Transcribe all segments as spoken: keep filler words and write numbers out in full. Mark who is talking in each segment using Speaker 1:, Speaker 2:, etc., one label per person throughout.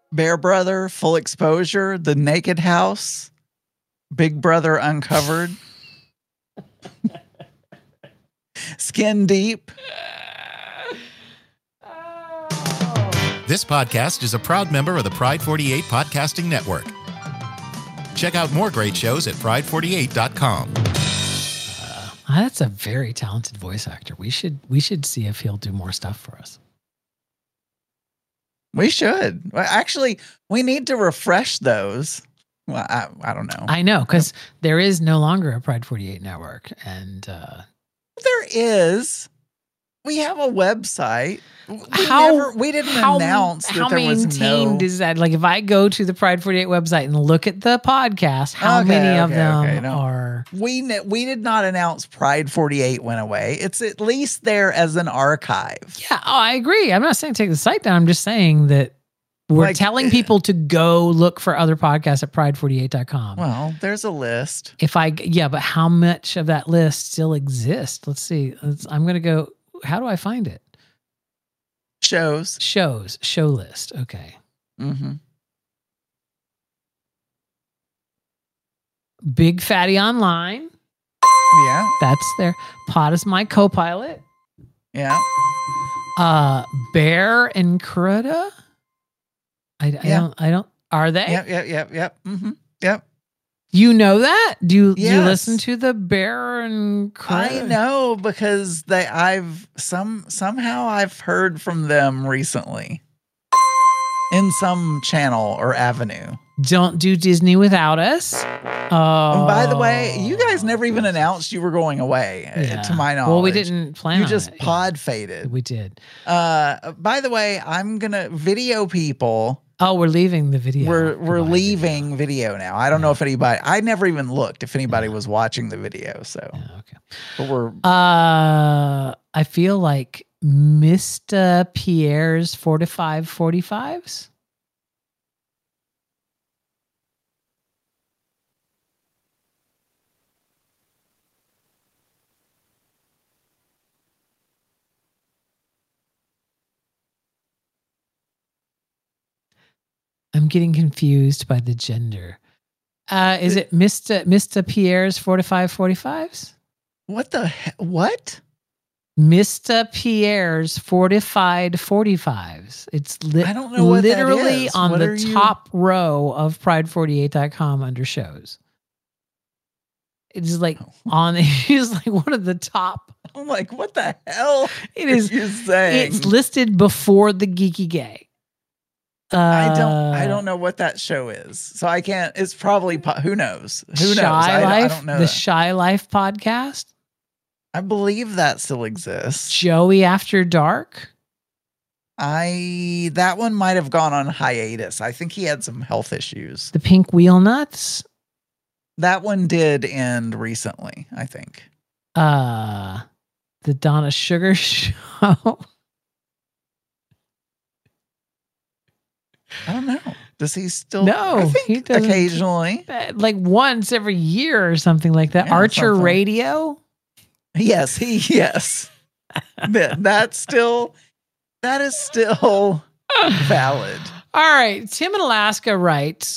Speaker 1: Bear Brother, Full Exposure, The Naked House, Big Brother Uncovered, Skin Deep.
Speaker 2: This podcast is a proud member of the Pride forty-eight Podcasting Network. Check out more great shows at pride forty-eight dot com.
Speaker 3: Uh, that's a very talented voice actor. We should we should see if he'll do more stuff for us.
Speaker 1: We should. Well, actually, we need to refresh those. Well, I, I don't know.
Speaker 3: I know, because there is no longer a Pride forty-eight network. And uh,
Speaker 1: there is. We have a website. We
Speaker 3: how
Speaker 1: never, we didn't
Speaker 3: how,
Speaker 1: announce that
Speaker 3: how
Speaker 1: there was
Speaker 3: maintained
Speaker 1: no...
Speaker 3: is that? Like, if I go to the Pride forty-eight website and look at the podcast, how
Speaker 1: Okay,
Speaker 3: many of
Speaker 1: okay,
Speaker 3: them
Speaker 1: okay, no.
Speaker 3: are?
Speaker 1: We ne- we did not announce Pride forty-eight went away. It's at least there as an archive.
Speaker 3: Yeah, oh, I agree. I'm not saying take the site down. I'm just saying that we're
Speaker 1: Like,
Speaker 3: telling people to go look for other podcasts at pride forty-eight dot com.
Speaker 1: Well, there's a list.
Speaker 3: If I, yeah, but how much of that list still exists? Let's see. Let's, I'm going to go. How do I find it?
Speaker 1: Shows.
Speaker 3: Shows. Show list. Okay.
Speaker 1: Mm-hmm.
Speaker 3: Big Fatty Online.
Speaker 1: Yeah.
Speaker 3: That's there. Pod is my co-pilot.
Speaker 1: Yeah.
Speaker 3: Uh, Bear and Crudda. I, I
Speaker 1: Yeah.
Speaker 3: don't. I don't. Are they?
Speaker 1: Yep. Yep. Yep. Yep. Mm-hmm. Yep.
Speaker 3: You know that? Do you, do you
Speaker 1: Yes.
Speaker 3: listen to the Bear and Crudda?
Speaker 1: I know because they. I've some somehow I've heard from them recently in some channel or avenue.
Speaker 3: Don't do Disney without us. Oh,
Speaker 1: And by the way, you guys never even announced you were going away, uh,
Speaker 3: Yeah.
Speaker 1: to my knowledge.
Speaker 3: Well, we didn't plan
Speaker 1: You
Speaker 3: on
Speaker 1: just
Speaker 3: it.
Speaker 1: pod
Speaker 3: Yeah,
Speaker 1: faded.
Speaker 3: we did.
Speaker 1: Uh, by the way, I'm gonna video people.
Speaker 3: Oh, we're leaving the video.
Speaker 1: we're we're
Speaker 3: Goodbye,
Speaker 1: leaving video. now. I don't know if anybody. I never even looked if anybody was watching the video. So,
Speaker 3: video. Yeah, okay.
Speaker 1: but we're
Speaker 3: Uh, I feel like Mister Pierre's forty-five forty-fives. I'm getting confused by the gender. Uh, is it Mister Mister Pierre's forty-five forty-fives?
Speaker 1: what the he- what?
Speaker 3: Mister Pierre's fortified forty-fives. It's li-
Speaker 1: I don't know what that
Speaker 3: literally
Speaker 1: is.
Speaker 3: on
Speaker 1: What
Speaker 3: the
Speaker 1: are you-
Speaker 3: top row of pride forty-eight dot com under shows. It's like on it's like one of the top.
Speaker 1: I'm like, what the hell?
Speaker 3: It
Speaker 1: are
Speaker 3: is
Speaker 1: you saying?
Speaker 3: It's listed before the Geeky Gay. Uh,
Speaker 1: I don't. I don't know what that show is, so I can't. It's probably po- who knows. Who knows?
Speaker 3: Shy
Speaker 1: I,
Speaker 3: Life,
Speaker 1: I don't know.
Speaker 3: the
Speaker 1: that.
Speaker 3: Shy Life podcast.
Speaker 1: I believe that still exists.
Speaker 3: Joey After Dark.
Speaker 1: I that one might have gone on hiatus. I think he had some health issues.
Speaker 3: The Pink Wheel Nuts.
Speaker 1: That one did end recently, I think.
Speaker 3: Uh, the Donna Sugar Show.
Speaker 1: I don't know. Does he still?
Speaker 3: No,
Speaker 1: I think
Speaker 3: he doesn't.
Speaker 1: occasionally.
Speaker 3: Like once every year or something like that.
Speaker 1: Yeah,
Speaker 3: Archer
Speaker 1: something.
Speaker 3: Radio.
Speaker 1: Yes, he yes. that, that's still that is still valid.
Speaker 3: All right. Tim in Alaska writes,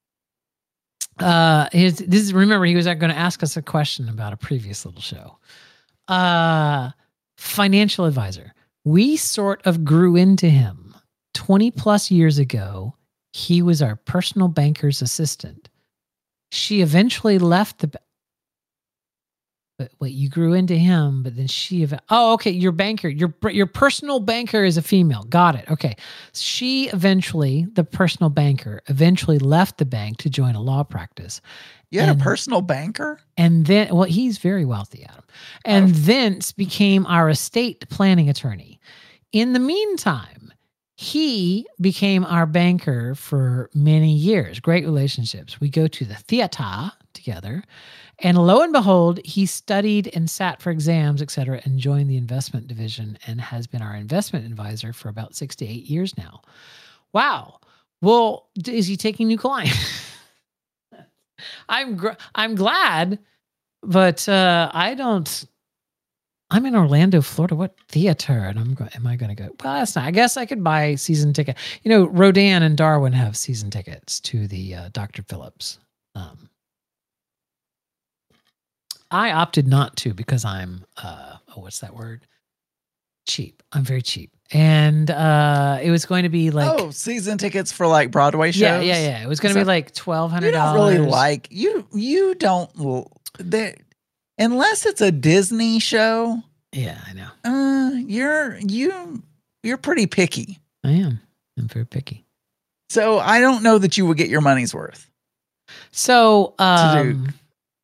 Speaker 3: uh, his, this is, remember, he was going to ask us a question about a previous little show. Uh, financial advisor. We sort of grew into him. twenty plus years ago, he was our personal banker's assistant. She eventually left the. But wait, you grew into him, but then she. Ev- oh, okay. Your banker, your your personal banker is a female. Got it. Okay. She eventually, the personal banker, eventually left the bank to join a law practice.
Speaker 1: You had
Speaker 3: And-
Speaker 1: a personal banker?
Speaker 3: And then, well, he's very wealthy, Adam. And thence became our estate planning attorney. In the meantime, he became our banker for many years. Great relationships. We go to the theater together. And lo and behold, he studied and sat for exams, et cetera, and joined the investment division and has been our investment advisor for about six to eight years now. Wow. Well, d- is he taking new clients? I'm gr- I'm glad, but uh, I don't I'm in Orlando, Florida. What theater? And I'm going, am I going to go? Well, that's not, I guess I could buy season ticket. You know, Rodan and Darwin have season tickets to the uh, Doctor Phillips. Um, I opted not to because I'm, uh, oh, what's that word? Cheap. I'm very cheap. And uh, it was going to be like,
Speaker 1: oh, season tickets for like Broadway shows.
Speaker 3: yeah, yeah, yeah. It was going to be like twelve hundred dollars.
Speaker 1: You don't really like you. You don't. They, unless it's a Disney show.
Speaker 3: Yeah, I know.
Speaker 1: Uh, you're you you're pretty picky.
Speaker 3: I am. I'm very picky.
Speaker 1: So I don't know that you would get your money's worth.
Speaker 3: So, um,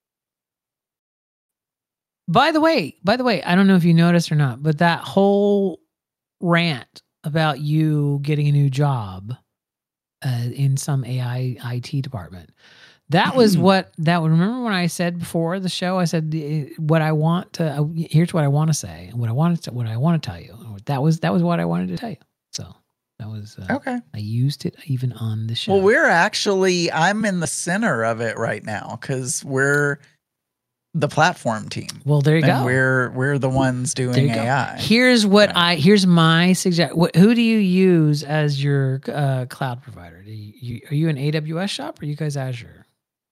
Speaker 3: by the way, by the way, I don't know if you noticed or not, but that whole rant about you getting a new job uh, in some A I I T department. That was what that would remember when I said before the show, I said, what I want to, uh, here's what I want to say and what I wanted to, what I want to tell you. That was, that was what I wanted to tell you. So that was, uh,
Speaker 1: okay.
Speaker 3: I used it even on the show.
Speaker 1: Well, we're actually, I'm in the center of it right now because we're the platform team.
Speaker 3: Well, there you
Speaker 1: and
Speaker 3: go.
Speaker 1: We're, we're the ones doing A I.
Speaker 3: Here's what
Speaker 1: yeah.
Speaker 3: I, here's my suggestion. Who do you use as your uh, cloud provider? Do you, you, are you an A W S shop or are you guys Azure?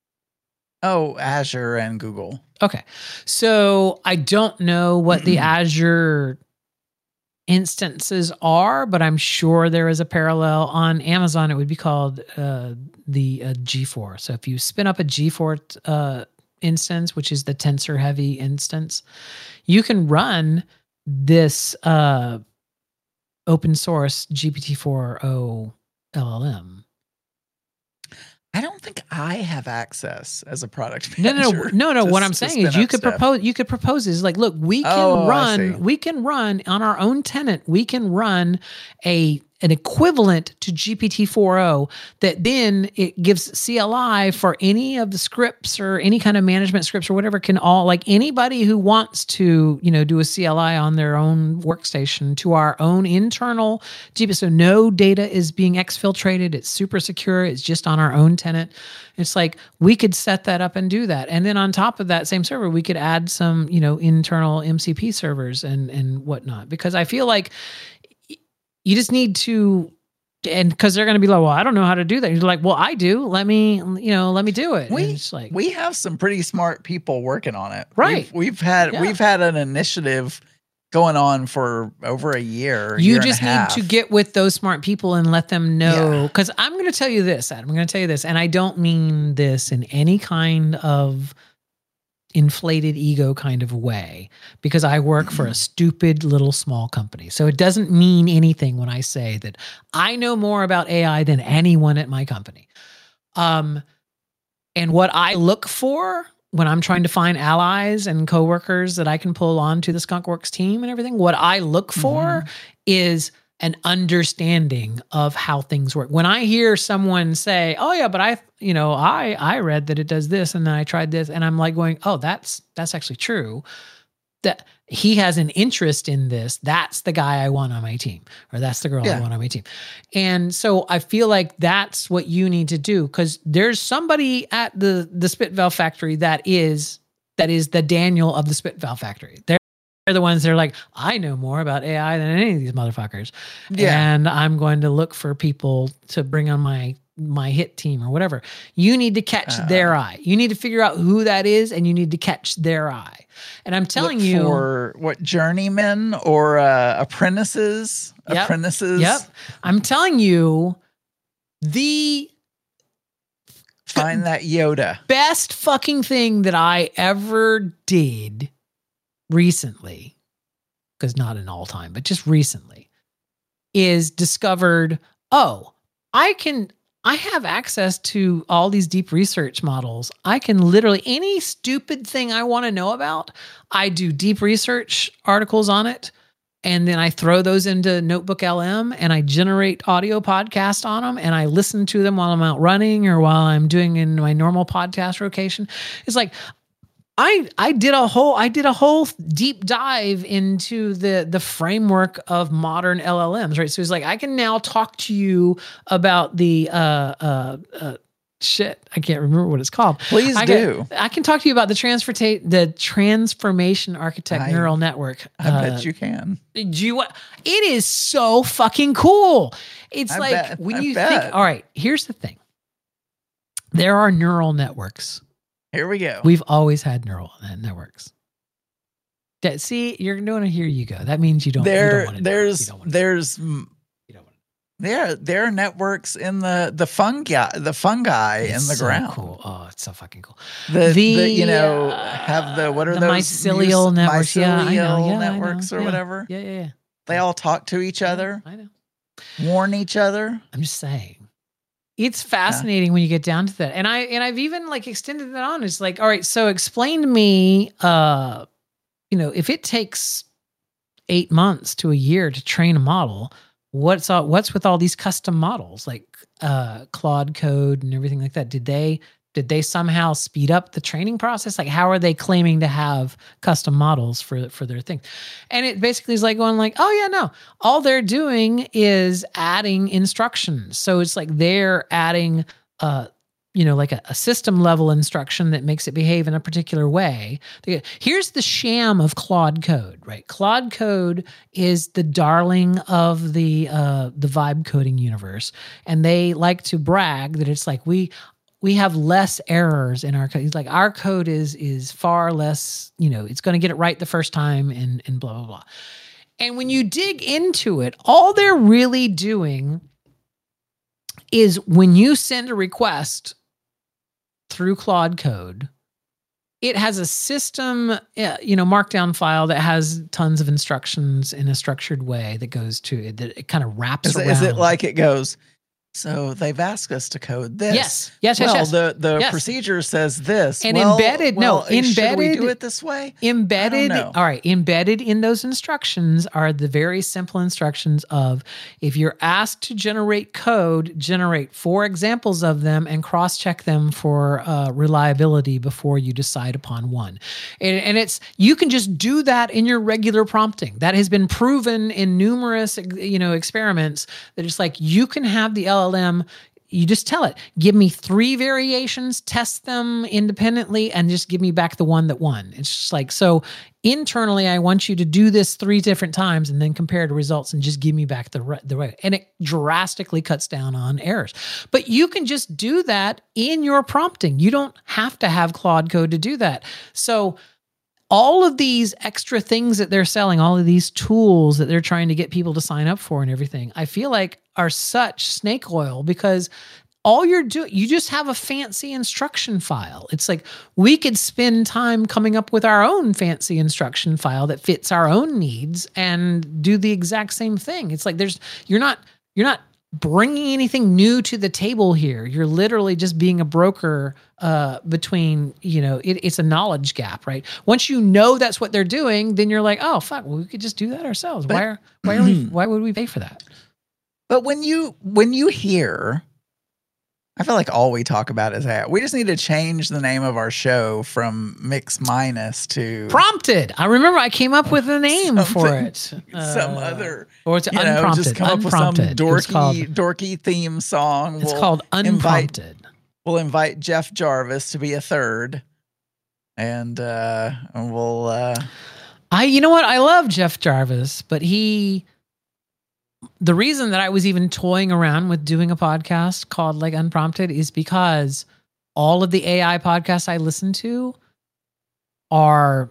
Speaker 1: Oh, Azure and Google.
Speaker 3: Okay. So I don't know what the Azure instances are, but I'm sure there is a parallel on Amazon. It would be called uh, the uh, G four. So if you spin up a G four uh, instance, which is the tensor heavy instance, you can run this uh, open source G P T four o L L M.
Speaker 1: I don't think I have access as a product
Speaker 3: manager. No, no, no, no. no.
Speaker 1: To,
Speaker 3: what I'm saying is, you could
Speaker 1: stuff.
Speaker 3: propose. You could propose is like, look, we can
Speaker 1: oh,
Speaker 3: run. We can run on our own tenant. We can run a an equivalent to G P T four o that then it gives C L I for any of the scripts or any kind of management scripts or whatever. Can all like anybody who wants to, you know, do a C L I on their own workstation to our own internal G P T. So no data is being exfiltrated. It's super secure. It's just on our own tenant. It's like we could set that up and do that. And then on top of that same server, we could add some, you know, internal M C P servers and and whatnot. Because I feel like you just need to, and because they're going to be like, well, I don't know how to do that. You're like, well, I do. Let me, you know, let me do it.
Speaker 1: We,
Speaker 3: it's like,
Speaker 1: we have some pretty smart people working on it.
Speaker 3: Right.
Speaker 1: We've, we've had,
Speaker 3: yeah.
Speaker 1: we've had an initiative going on for over a year.
Speaker 3: You
Speaker 1: year
Speaker 3: just
Speaker 1: and a
Speaker 3: need
Speaker 1: half.
Speaker 3: to get with those smart people and let them know. Because yeah. I'm going to tell you this, Adam. I'm going to tell you this. And I don't mean this in any kind of inflated ego kind of way, because I work for a stupid little small company. So it doesn't mean anything when I say that I know more about A I than anyone at my company. Um, and what I look for when I'm trying to find allies and coworkers that I can pull on to the Skunkworks team and everything, what I look for mm-hmm. is an understanding of how things work. When I hear someone say, oh yeah, but I, you know, I, I read that it does this and then I tried this, and I'm like going, oh, that's, that's actually true. That he has an interest in this. That's the guy I want on my team, or that's the girl yeah. I want on my team. And so I feel like that's what you need to do, because there's somebody at the, the Spit Valve factory that is, that is the Daniel of the Spit Valve factory. They're They're the ones that are like, I know more about A I than any of these motherfuckers. Yeah. And I'm going to look for people to bring on my my hit team or whatever. You need to catch uh, their eye. You need to figure out who that is, and you need to catch their eye. And I'm telling
Speaker 1: look
Speaker 3: you,
Speaker 1: for what, journeymen or uh, apprentices,
Speaker 3: yep,
Speaker 1: apprentices.
Speaker 3: Yep. I'm telling you, the
Speaker 1: find that Yoda.
Speaker 3: Best fucking thing that I ever did recently, because not an all time, but just recently, is discovered, oh, I can, I have access to all these deep research models. I can literally, any stupid thing I want to know about, I do deep research articles on it. And then I throw those into Notebook L M and I generate audio podcast on them, and I listen to them while I'm out running or while I'm doing in my normal podcast rotation. It's like, I I did a whole I did a whole deep dive into the the framework of modern L L Ms, right? So it's like, I can now talk to you about the uh, uh, uh, shit, I can't remember what it's called.
Speaker 1: Please
Speaker 3: I
Speaker 1: do.
Speaker 3: Got, I can talk to you about the transfer the transformation architect
Speaker 1: I-
Speaker 3: neural network.
Speaker 1: I
Speaker 3: Uh,
Speaker 1: bet you can.
Speaker 3: Do you? It is so fucking cool. It's
Speaker 1: I
Speaker 3: like
Speaker 1: bet,
Speaker 3: when
Speaker 1: I
Speaker 3: you
Speaker 1: bet.
Speaker 3: think. All right, here's the thing. There are neural networks.
Speaker 1: Here we go.
Speaker 3: We've always had neural networks. That, see, you're doing it. Here you go. That means you don't. you
Speaker 1: there,
Speaker 3: don't wanna know. You
Speaker 1: there's,
Speaker 3: don't wanna know.
Speaker 1: there's, mm,
Speaker 3: You don't wanna know.
Speaker 1: there, there are networks in the the fungi, the fungi in
Speaker 3: It's
Speaker 1: the
Speaker 3: so
Speaker 1: ground.
Speaker 3: Cool. Oh, it's so fucking cool.
Speaker 1: The,
Speaker 3: The,
Speaker 1: the, you know
Speaker 3: uh,
Speaker 1: have the what are
Speaker 3: the
Speaker 1: those
Speaker 3: mycelial
Speaker 1: mus-
Speaker 3: networks? Yeah, I know.
Speaker 1: mycelial
Speaker 3: Yeah, I know.
Speaker 1: networks or
Speaker 3: Yeah.
Speaker 1: whatever.
Speaker 3: Yeah, yeah, yeah.
Speaker 1: They all talk to each other,
Speaker 3: I know.
Speaker 1: warn each other.
Speaker 3: I'm just saying. It's fascinating when you get down to that. And I and I've even like extended that on. It's like, all right, so explain to me uh, you know, if it takes eight months to a year to train a model, what's all, what's with all these custom models like uh Claude Code and everything like that? Did they did they somehow speed up the training process? Like, how are they claiming to have custom models for for their thing? And it basically is like going like, oh yeah, no, all they're doing is adding instructions. So it's like they're adding uh you know, like a, a system level instruction that makes it behave in a particular way. Here's the sham of Claude Code, right? Claude Code is the darling of the uh, the vibe coding universe, and they like to brag that it's like we we have less errors in our code. It's like our code is is far less, you know, it's going to get it right the first time, and and blah blah blah. And when you dig into it, all they're really doing is when you send a request through Claude Code, it has a system, uh, you know, markdown file that has tons of instructions in a structured way that goes to it, that it kind of wraps
Speaker 1: Is, it-
Speaker 3: around.
Speaker 1: is it like it goes? So they've asked us to code this.
Speaker 3: Yes, yes, yes,
Speaker 1: Well,
Speaker 3: yes.
Speaker 1: the the
Speaker 3: Yes.
Speaker 1: procedure says this.
Speaker 3: And
Speaker 1: Well,
Speaker 3: embedded- no,
Speaker 1: well, Should we
Speaker 3: embedded-
Speaker 1: do it this way?
Speaker 3: Embedded,
Speaker 1: I don't know.
Speaker 3: all right, embedded in those instructions are the very simple instructions of, if you're asked to generate code, generate four examples of them and cross-check them for uh, reliability before you decide upon one. And, and it's, you can just do that in your regular prompting. That has been proven in numerous, you know, experiments, that it's like, you can have the L L M, you just tell it, give me three variations, test them independently, and just give me back the one that won. It's just like, so internally, I want you to do this three different times and then compare the results and just give me back the right, the right. And it drastically cuts down on errors. But you can just do that in your prompting. You don't have to have Claude Code to do that. So all of these extra things that they're selling, all of these tools that they're trying to get people to sign up for and everything, I feel like are such snake oil, because all you're doing, you just have a fancy instruction file. It's like, we could spend time coming up with our own fancy instruction file that fits our own needs and do the exact same thing. It's like, there's, you're not, you're not bringing anything new to the table here. You're literally just being a broker uh, between, you know, it, it's a knowledge gap, right? Once you know that's what they're doing, then you're like, oh fuck, well, we could just do that ourselves.
Speaker 1: But-
Speaker 3: why are, why are we, why would we pay for that?
Speaker 1: But when you when you hear, I feel like all we talk about is that. We just need to change the name of our show from Mix Minus to
Speaker 3: Prompted. I remember I came up with a name for
Speaker 1: Something-
Speaker 3: it.
Speaker 1: some
Speaker 3: Uh,
Speaker 1: other,
Speaker 3: or it's
Speaker 1: you know,
Speaker 3: unprompted.
Speaker 1: just come up with some
Speaker 3: unprompted. It was
Speaker 1: dorky
Speaker 3: called,
Speaker 1: dorky theme song.
Speaker 3: it's
Speaker 1: We'll
Speaker 3: called
Speaker 1: invite-
Speaker 3: Unprompted.
Speaker 1: We'll invite Jeff Jarvis to be a third, and uh, and we'll. Uh,
Speaker 3: I, you know what? I love Jeff Jarvis, but he, the reason that I was even toying around with doing a podcast called like Unprompted is because all of the A I podcasts I listen to are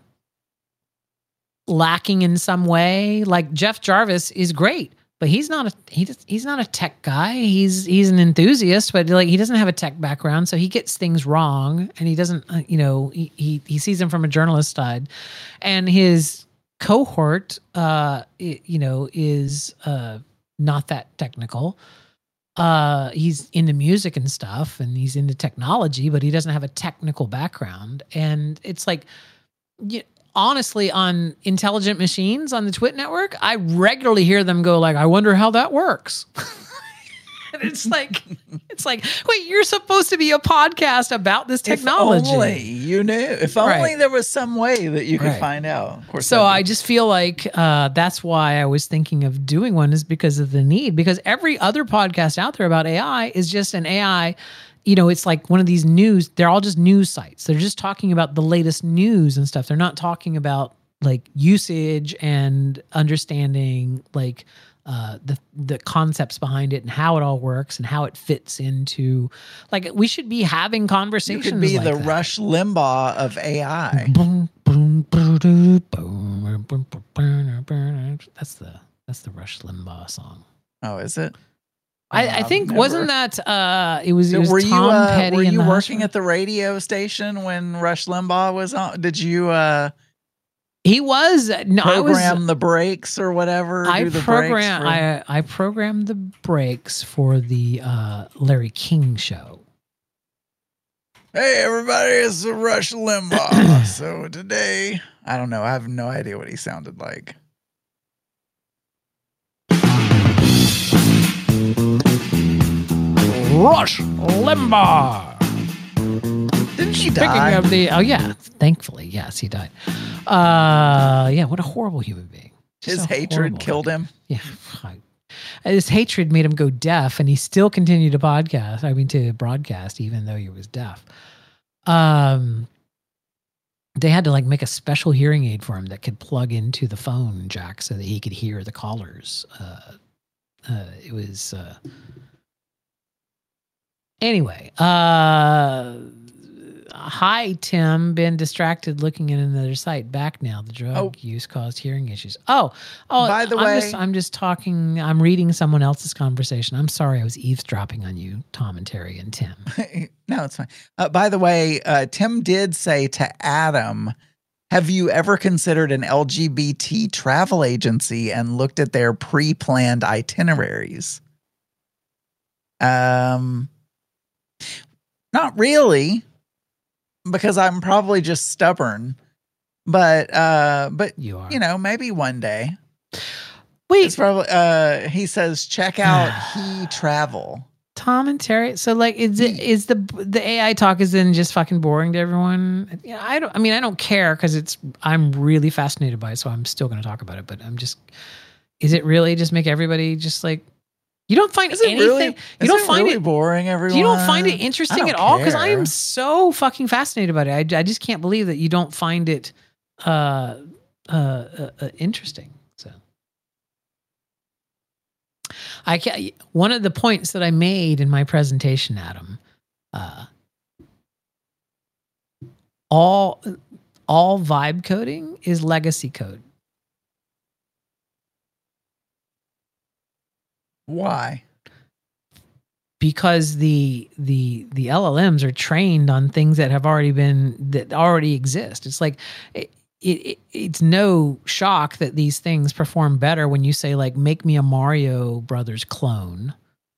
Speaker 3: lacking in some way. Like Jeff Jarvis is great, but he's not a he just, he's not a tech guy. He's he's an enthusiast, but like he doesn't have a tech background, so he gets things wrong, and he doesn't uh, you know he, he he sees them from a journalist side, and his cohort uh i- you know is uh not that technical. Uh he's into music and stuff, and he's into technology, but he doesn't have a technical background. And it's like, you, honestly, on Intelligent Machines on the Twit network, I regularly hear them go like, I wonder how that works. And it's like, it's like, wait, you're supposed to be a podcast about this technology.
Speaker 1: If only you knew. If only
Speaker 3: Right.
Speaker 1: there was some way that you could
Speaker 3: Right.
Speaker 1: find out. Of course.
Speaker 3: So
Speaker 1: that'd
Speaker 3: I
Speaker 1: be-
Speaker 3: just feel like uh, that's why I was thinking of doing one, is because of the need. Because every other podcast out there about A I is just an A I you know, it's like one of these news, they're all just news sites. They're just talking about the latest news and stuff. They're not talking about like usage and understanding like uh, the the concepts behind it and how it all works and how it fits into, like, we should be having
Speaker 1: You
Speaker 3: conversations.
Speaker 1: could be
Speaker 3: like
Speaker 1: the
Speaker 3: that.
Speaker 1: Rush Limbaugh of A I.
Speaker 3: Boom, boom, boom, boom, boom, boom, boom, boom. That's the that's the Rush Limbaugh song.
Speaker 1: Oh, is it?
Speaker 3: I, I think wasn't that uh it was, it was
Speaker 1: were
Speaker 3: Tom
Speaker 1: you uh,
Speaker 3: Petty
Speaker 1: were
Speaker 3: and
Speaker 1: you
Speaker 3: the
Speaker 1: working
Speaker 3: Hush-
Speaker 1: at the radio station when Rush Limbaugh was on? Did you uh,
Speaker 3: He was no I was
Speaker 1: program the breaks or whatever?
Speaker 3: I
Speaker 1: do the
Speaker 3: program
Speaker 1: breaks for-
Speaker 3: I I programmed the breaks for the uh Larry King show.
Speaker 1: Hey everybody, it's the Rush Limbaugh. So today, I don't know. I have no idea what he sounded like.
Speaker 3: Rush Limbaugh.
Speaker 1: Didn't he
Speaker 3: Speaking
Speaker 1: die?
Speaker 3: of the oh yeah, thankfully yes he died. Uh yeah, what a horrible human being. Just
Speaker 1: His
Speaker 3: a
Speaker 1: hatred
Speaker 3: horrible
Speaker 1: killed
Speaker 3: human-
Speaker 1: him.
Speaker 3: Yeah. I- His hatred made him go deaf, and he still continued to podcast. I mean, to broadcast, even though he was deaf. Um, they had to like make a special hearing aid for him that could plug into the phone jack so that he could hear the callers. Uh, uh, it was uh, anyway. Uh, hi, Tim. Been distracted looking at another site. Back now. The drug
Speaker 1: Oh.
Speaker 3: use caused hearing issues. Oh, oh.
Speaker 1: By the
Speaker 3: I'm
Speaker 1: way-
Speaker 3: just, I'm just talking. I'm reading someone else's conversation. I'm sorry, I was eavesdropping on you, Tom and Terry and Tim.
Speaker 1: No, it's fine. Uh, by the way, uh, Tim did say to Adam, have you ever considered an L G B T travel agency and looked at their pre-planned itineraries? Um, not really, because I'm probably just stubborn. But, uh, but
Speaker 3: You are.
Speaker 1: you know, maybe one day.
Speaker 3: Wait,
Speaker 1: It's probably. Uh, he says, check out He Travel.
Speaker 3: Tom and Terry. So like, is it is the the A I talk is then just fucking boring to everyone? Yeah, I don't. I mean, I don't care because it's. I'm really fascinated by it, so I'm still going to talk about it. But I'm just. Is it really just make everybody just like? You don't find
Speaker 1: Is it
Speaker 3: anything.
Speaker 1: really?
Speaker 3: you
Speaker 1: is
Speaker 3: don't
Speaker 1: it
Speaker 3: find
Speaker 1: really
Speaker 3: it.
Speaker 1: boring? Everyone.
Speaker 3: You don't find it
Speaker 1: I
Speaker 3: interesting
Speaker 1: don't
Speaker 3: at all because I
Speaker 1: care.
Speaker 3: am so fucking fascinated about it. I, I just can't believe that you don't find it uh, uh, uh, uh, interesting. So, I can one of the points that I made in my presentation, Adam, uh, all all vibe coding is legacy code.
Speaker 1: Why?
Speaker 3: Because the the the L L Ms are trained on things that have already been that already exist. It's like it, it, it's no shock that these things perform better when you say like make me a Mario Brothers clone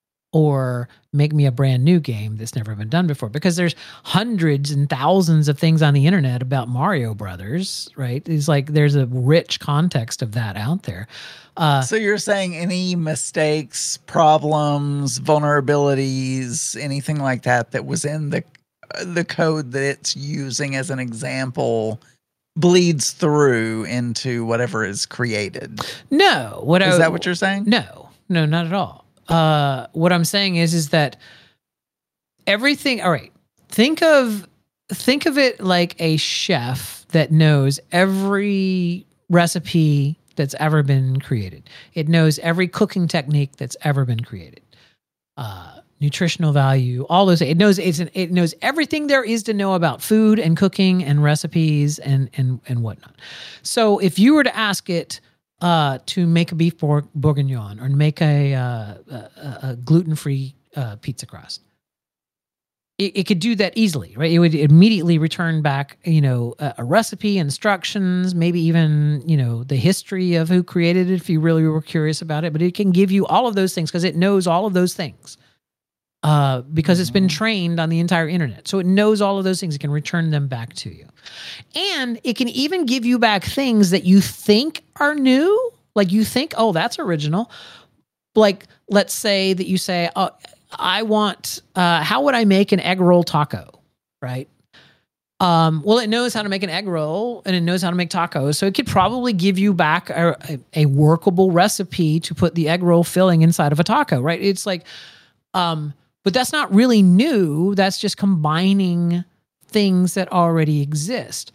Speaker 3: or make me a brand new game that's never been done before, because there's hundreds and thousands of things on the internet about Mario Brothers, right? It's like there's a rich context of that out there. Uh,
Speaker 1: So you're saying any mistakes, problems, vulnerabilities, anything like that that was in the the code that it's using as an example bleeds through into whatever is created.
Speaker 3: no, what
Speaker 1: Is
Speaker 3: I,
Speaker 1: that what you're saying?
Speaker 3: No, no, not at all. Uh, what I'm saying is, is that everything. All right, think of think of it like a chef that knows every recipe that's ever been created. It knows every cooking technique that's ever been created. Uh, nutritional value, all those. It knows it's an, it knows everything there is to know about food and cooking and recipes and and and whatnot. So if you were to ask it uh, to make a beef bour- bourguignon or make a, uh, a, a gluten-free uh, pizza crust, it, it could do that easily, right? It would immediately return back, you know, a, a recipe, instructions, maybe even, you know, the history of who created it if you really were curious about it. But it can give you all of those things because it knows all of those things. Uh, because it's been trained on the entire internet. So it knows all of those things. It can return them back to you. And it can even give you back things that you think are new. Like you think, oh, that's original. Like, let's say that you say, oh, I want, uh, how would I make an egg roll taco? Right? Um, well, it knows how to make an egg roll and it knows how to make tacos. So it could probably give you back a, a, a workable recipe to put the egg roll filling inside of a taco, right? It's like, um, But that's not really new. That's just combining things that already exist.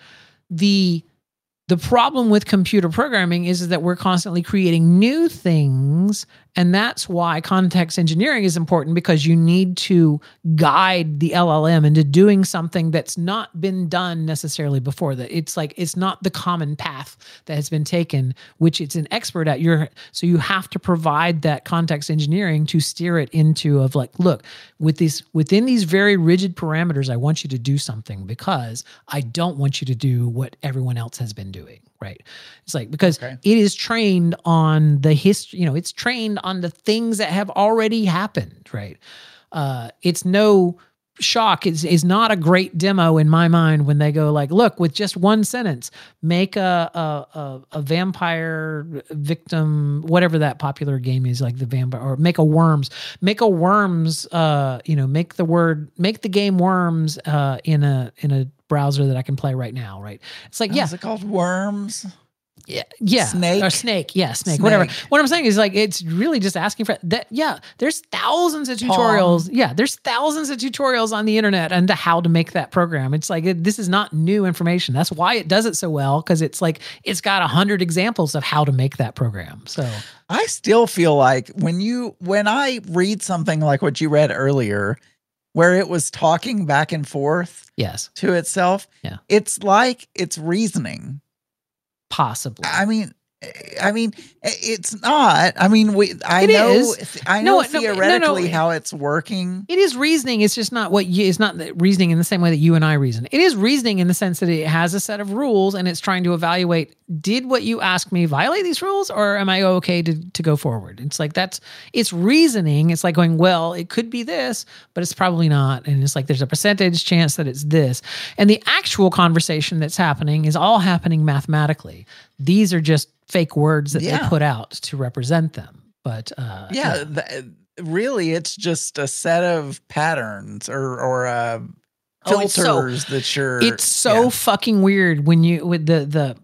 Speaker 3: The The problem with computer programming is, is that we're constantly creating new things, and that's why context engineering is important, because you need to guide the L L M into doing something that's not been done necessarily before. That it's like it's not the common path that has been taken, which it's an expert at. Your so you have to provide that context engineering to steer it into of like, look, with these within these very rigid parameters, I want you to do something because I don't want you to do what everyone else has been doing. Right. It's like, because
Speaker 1: Okay.
Speaker 3: it is trained on the history, you know, it's trained on the things that have already happened. Right. Uh, it's no shock. It's, it's not a great demo in my mind when they go like, look, with just one sentence, make a, a, a, a vampire victim, whatever that popular game is, like the vampire, or make a worms, make a worms, uh, you know, make the word, make the game worms, uh, in a, in a browser that I can play right now. Right. It's like,
Speaker 1: Oh,
Speaker 3: yeah.
Speaker 1: Is it called Worms?
Speaker 3: Yeah, yeah,
Speaker 1: Snake?
Speaker 3: or snake, yeah, snake,
Speaker 1: Snake.
Speaker 3: whatever. What I'm saying is like it's really just asking for that. Yeah, there's thousands of tutorials.
Speaker 1: Pong.
Speaker 3: Yeah, there's thousands of tutorials on the internet on to how to make that program. It's like it, this is not new information. That's why it does it so well, because it's like it's got a hundred examples of how to make that program. So
Speaker 1: I still feel like when you when I read something like what you read earlier, where it was talking back and forth
Speaker 3: yes,
Speaker 1: to itself,
Speaker 3: Yeah.
Speaker 1: it's like it's reasoning.
Speaker 3: possibly.
Speaker 1: I mean, I mean, it's not. I mean, we. I
Speaker 3: It
Speaker 1: know.
Speaker 3: is.
Speaker 1: I
Speaker 3: No,
Speaker 1: know
Speaker 3: no, no,
Speaker 1: theoretically
Speaker 3: no.
Speaker 1: how it's working.
Speaker 3: It is reasoning. It's just not what you, it's not the reasoning in the same way that you and I reason. It is reasoning in the sense that it has a set of rules and it's trying to evaluate, did what you asked me violate these rules, or am I okay to, to go forward? It's like, that's, it's reasoning. It's like going, well, it could be this, but it's probably not. And it's like, there's a percentage chance that it's this. And the actual conversation that's happening is all happening mathematically. These are just fake words that
Speaker 1: Yeah.
Speaker 3: they put out to represent them. But, uh,
Speaker 1: Yeah, th- really, it's just a set of patterns or or uh,
Speaker 3: Oh, it's so-
Speaker 1: filters that you're.
Speaker 3: It's so
Speaker 1: yeah.
Speaker 3: fucking weird when you with the the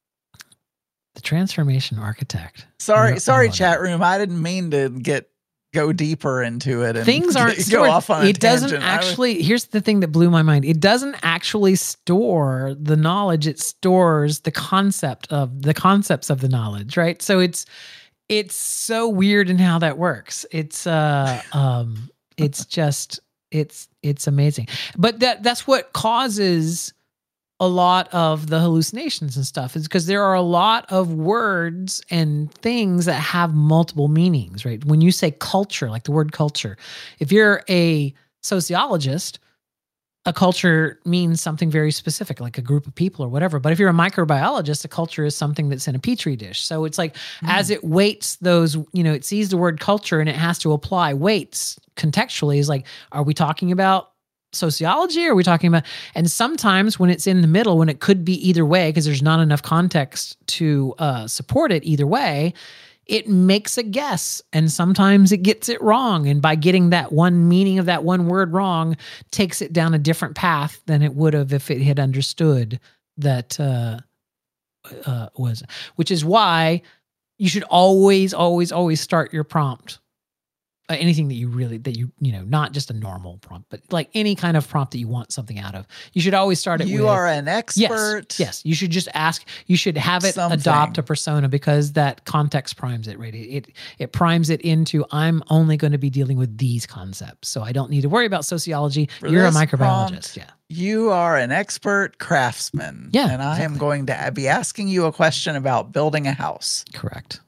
Speaker 3: the transformation architect.
Speaker 1: Sorry,
Speaker 3: Oh,
Speaker 1: sorry,
Speaker 3: oh,
Speaker 1: chat room. I didn't mean to get go deeper into it. And
Speaker 3: Things aren't
Speaker 1: go
Speaker 3: stored.
Speaker 1: off on a
Speaker 3: It doesn't
Speaker 1: tangent. I was-
Speaker 3: actually. Here's the thing that blew my mind. It doesn't actually store the knowledge. It stores the concept of the concepts of the knowledge. Right. So it's it's so weird in how that works. It's uh um it's just it's it's amazing. But that that's what causes a lot of the hallucinations and stuff, is because there are a lot of words and things that have multiple meanings, right? When you say culture, like the word culture, if you're a sociologist, a culture means something very specific, like a group of people or whatever. But if you're a microbiologist, a culture is something that's in a petri dish. So it's like, as it weights those, you know, it sees the word culture and it has to apply weights contextually. Is like, are we talking about sociology? Or are we talking about, and sometimes when it's in the middle, when it could be either way, because there's not enough context to uh, support it either way, it makes a guess, and sometimes it gets it wrong. And by getting that one meaning of that one word wrong, takes it down a different path than it would have if it had understood that uh, uh, was, which is why you should always, always, always start your prompt. Uh, anything that you really, that you, you know, not just a normal prompt, but like any kind of prompt that you want something out of. You should always start it
Speaker 1: You
Speaker 3: with,
Speaker 1: are an expert.
Speaker 3: Yes, yes. You should just ask. You should have it
Speaker 1: Something.
Speaker 3: adopt a persona, because that context primes it. Right? It it, it primes it into, I'm only going to be dealing with these concepts, so I don't need to worry about sociology.
Speaker 1: For
Speaker 3: You're a
Speaker 1: this
Speaker 3: microbiologist.
Speaker 1: prompt,
Speaker 3: Yeah.
Speaker 1: You are an expert craftsman.
Speaker 3: Yeah,
Speaker 1: And I am
Speaker 3: exactly.
Speaker 1: going to be asking you a question about building a house.
Speaker 3: Correct.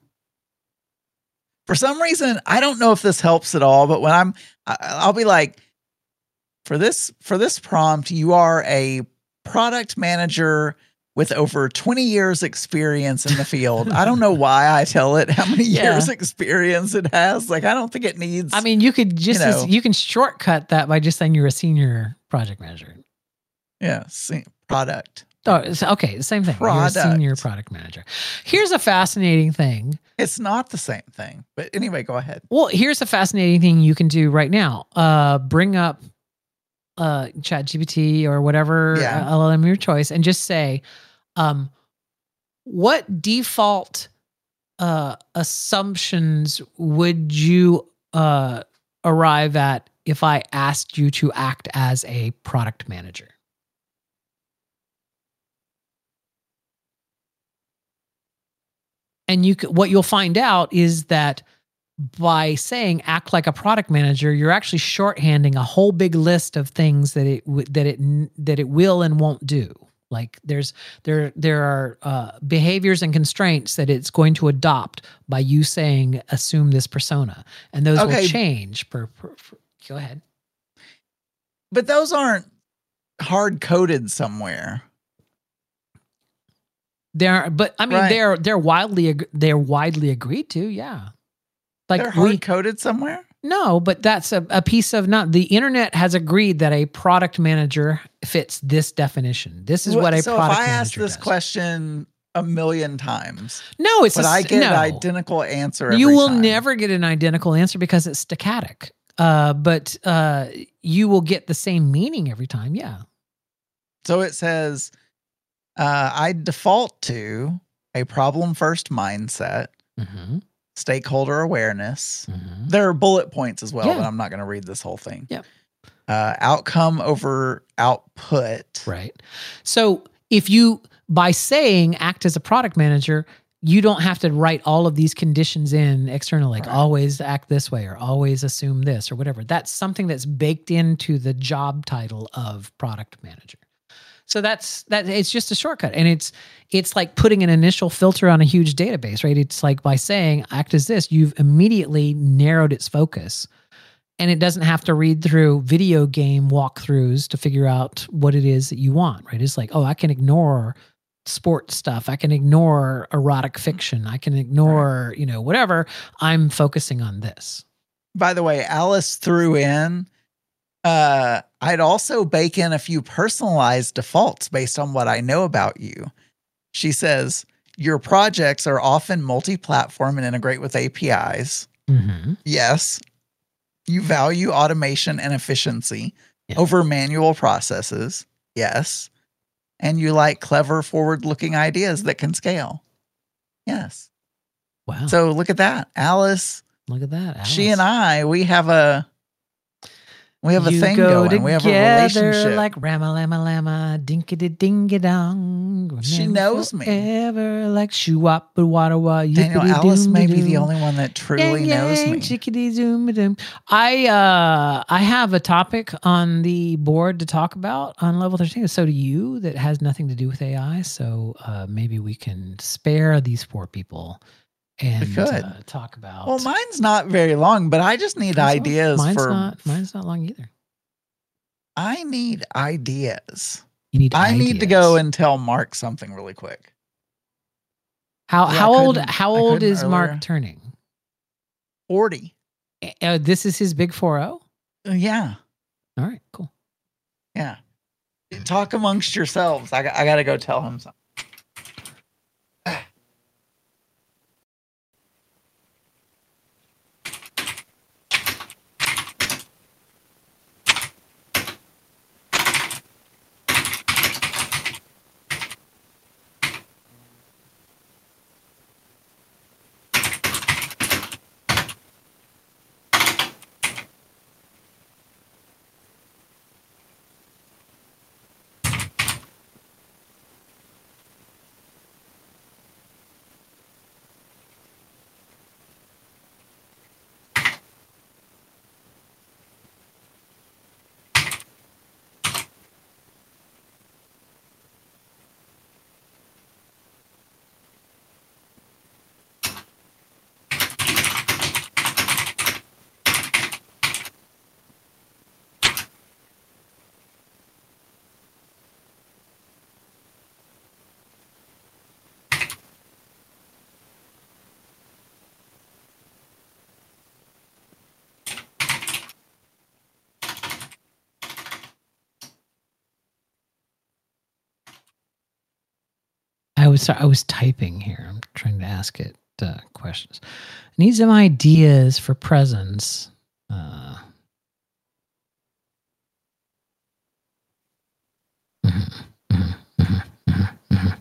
Speaker 1: For some reason, I don't know if this helps at all, but when I'm, I- I'll be like, for this, for this prompt, you are a product manager with over twenty years experience in the field. I don't know why I tell it how many
Speaker 3: Yeah.
Speaker 1: years experience it has. Like, I don't think it needs.
Speaker 3: I mean, you could just
Speaker 1: You
Speaker 3: as-
Speaker 1: know.
Speaker 3: you can shortcut that by just saying you're a senior project manager.
Speaker 1: yeah, see, product.
Speaker 3: Oh, it's- okay, the same thing. You're a senior
Speaker 1: Product.
Speaker 3: product manager. Here's a fascinating thing.
Speaker 1: It's not the same thing, but anyway, go ahead.
Speaker 3: Well, here's a fascinating thing you can do right now. Uh, bring up uh, ChatGPT or whatever
Speaker 1: Yeah.
Speaker 3: uh, L L M of your choice, and just say, um, what default uh, assumptions would you uh, arrive at if I asked you to act as a product manager? And you what you'll find out is that by saying act like a product manager, you're actually shorthanding a whole big list of things that it that it that it will and won't do. Like there's there there are uh, behaviors and constraints that it's going to adopt by you saying assume this persona, and those
Speaker 1: Okay.
Speaker 3: will change. Per, per, per, go ahead.
Speaker 1: But those aren't hard coded somewhere.
Speaker 3: They're, but I mean,
Speaker 1: Right.
Speaker 3: they're they're widely ag- they're widely agreed to. Yeah, like
Speaker 1: They're
Speaker 3: we
Speaker 1: hard coded somewhere.
Speaker 3: no, but that's a, a piece of not the internet has agreed that a product manager fits this definition. This is what a
Speaker 1: so
Speaker 3: product
Speaker 1: if I
Speaker 3: manager
Speaker 1: ask this
Speaker 3: does.
Speaker 1: question a million times,
Speaker 3: No, it's
Speaker 1: but
Speaker 3: a,
Speaker 1: I get
Speaker 3: no.
Speaker 1: an identical answer. Every
Speaker 3: You will
Speaker 1: time.
Speaker 3: never get an identical answer because it's stochastic. Uh, but uh, you will get the same meaning every time. Yeah.
Speaker 1: So it says, uh, I default to a problem first mindset,
Speaker 3: Mm-hmm.
Speaker 1: stakeholder awareness.
Speaker 3: Mm-hmm.
Speaker 1: There are bullet points as well,
Speaker 3: Yeah.
Speaker 1: but I'm not going to read this whole thing.
Speaker 3: Yep.
Speaker 1: Uh, outcome over output.
Speaker 3: Right. So if you, by saying act as a product manager, you don't have to write all of these conditions in external, like
Speaker 1: Right.
Speaker 3: always act this way or always assume this or whatever. That's something that's baked into the job title of product manager. So that's that. It's just a shortcut, and it's it's like putting an initial filter on a huge database, right? It's like by saying act as this, you've immediately narrowed its focus, and it doesn't have to read through video game walkthroughs to figure out what it is that you want, right? It's like, oh, I can ignore sports stuff, I can ignore erotic fiction, I can ignore you know whatever. I'm focusing on this.
Speaker 1: By the way, Alice threw in, uh, I'd also bake in a few personalized defaults based on what I know about you. She says, your projects are often multi-platform and integrate with A P Is.
Speaker 3: Mm-hmm.
Speaker 1: Yes. You value automation and efficiency
Speaker 3: Yeah.
Speaker 1: over manual processes. Yes. And you like clever forward-looking ideas that can scale. Yes.
Speaker 3: Wow.
Speaker 1: So look at that. Alice,
Speaker 3: Look at that.
Speaker 1: she
Speaker 3: Alice.
Speaker 1: and I, we have a we have a
Speaker 3: You
Speaker 1: thing
Speaker 3: go
Speaker 1: going. We have a
Speaker 3: together
Speaker 1: relationship.
Speaker 3: like rama lama lama dinkity dingy dong.
Speaker 1: She knows me.
Speaker 3: Ever like shoo-wop but wada wa.
Speaker 1: Daniel, Alice may be the only one that truly knows me.
Speaker 3: Chickadee zoom doom. I uh I have a topic on the board to talk about on level thirteen. So do you, that has nothing to do with A I. So uh maybe we can spare these poor people and
Speaker 1: We could.
Speaker 3: uh, talk about.
Speaker 1: Well, mine's not very long, but I just need
Speaker 3: Mine's not-
Speaker 1: ideas
Speaker 3: mine's
Speaker 1: for.
Speaker 3: not mine's not long either.
Speaker 1: I need ideas.
Speaker 3: You need
Speaker 1: I need to
Speaker 3: ideas.
Speaker 1: go and tell Mark something really quick.
Speaker 3: How
Speaker 1: Yeah, I
Speaker 3: how old
Speaker 1: couldn't-
Speaker 3: how
Speaker 1: I
Speaker 3: old
Speaker 1: couldn't
Speaker 3: is Mark
Speaker 1: earlier.
Speaker 3: turning?
Speaker 1: forty.
Speaker 3: Uh, this is his big four zero.
Speaker 1: Uh, Yeah.
Speaker 3: All right, cool.
Speaker 1: Yeah. Talk amongst yourselves. I, got- I got to go tell him something.
Speaker 3: I was I was typing here. I'm trying to ask it uh, questions. I need some ideas for presents. Uh, mhm, mhm, mhm, mhm, mhm.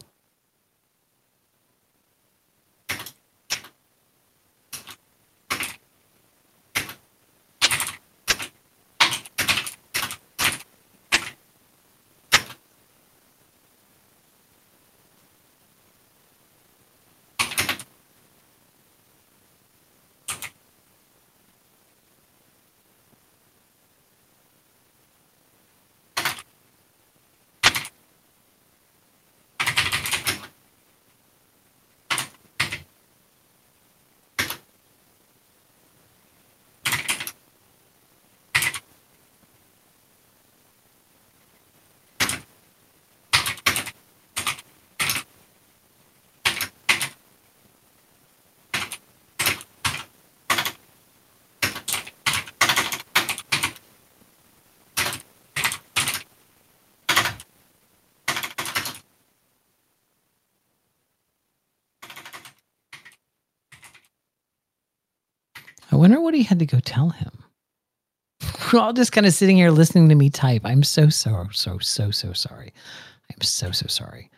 Speaker 3: wonder what he had to go tell him. We're all just kind of sitting here listening to me type. I'm so, so, so, so, so sorry. I'm so, so sorry.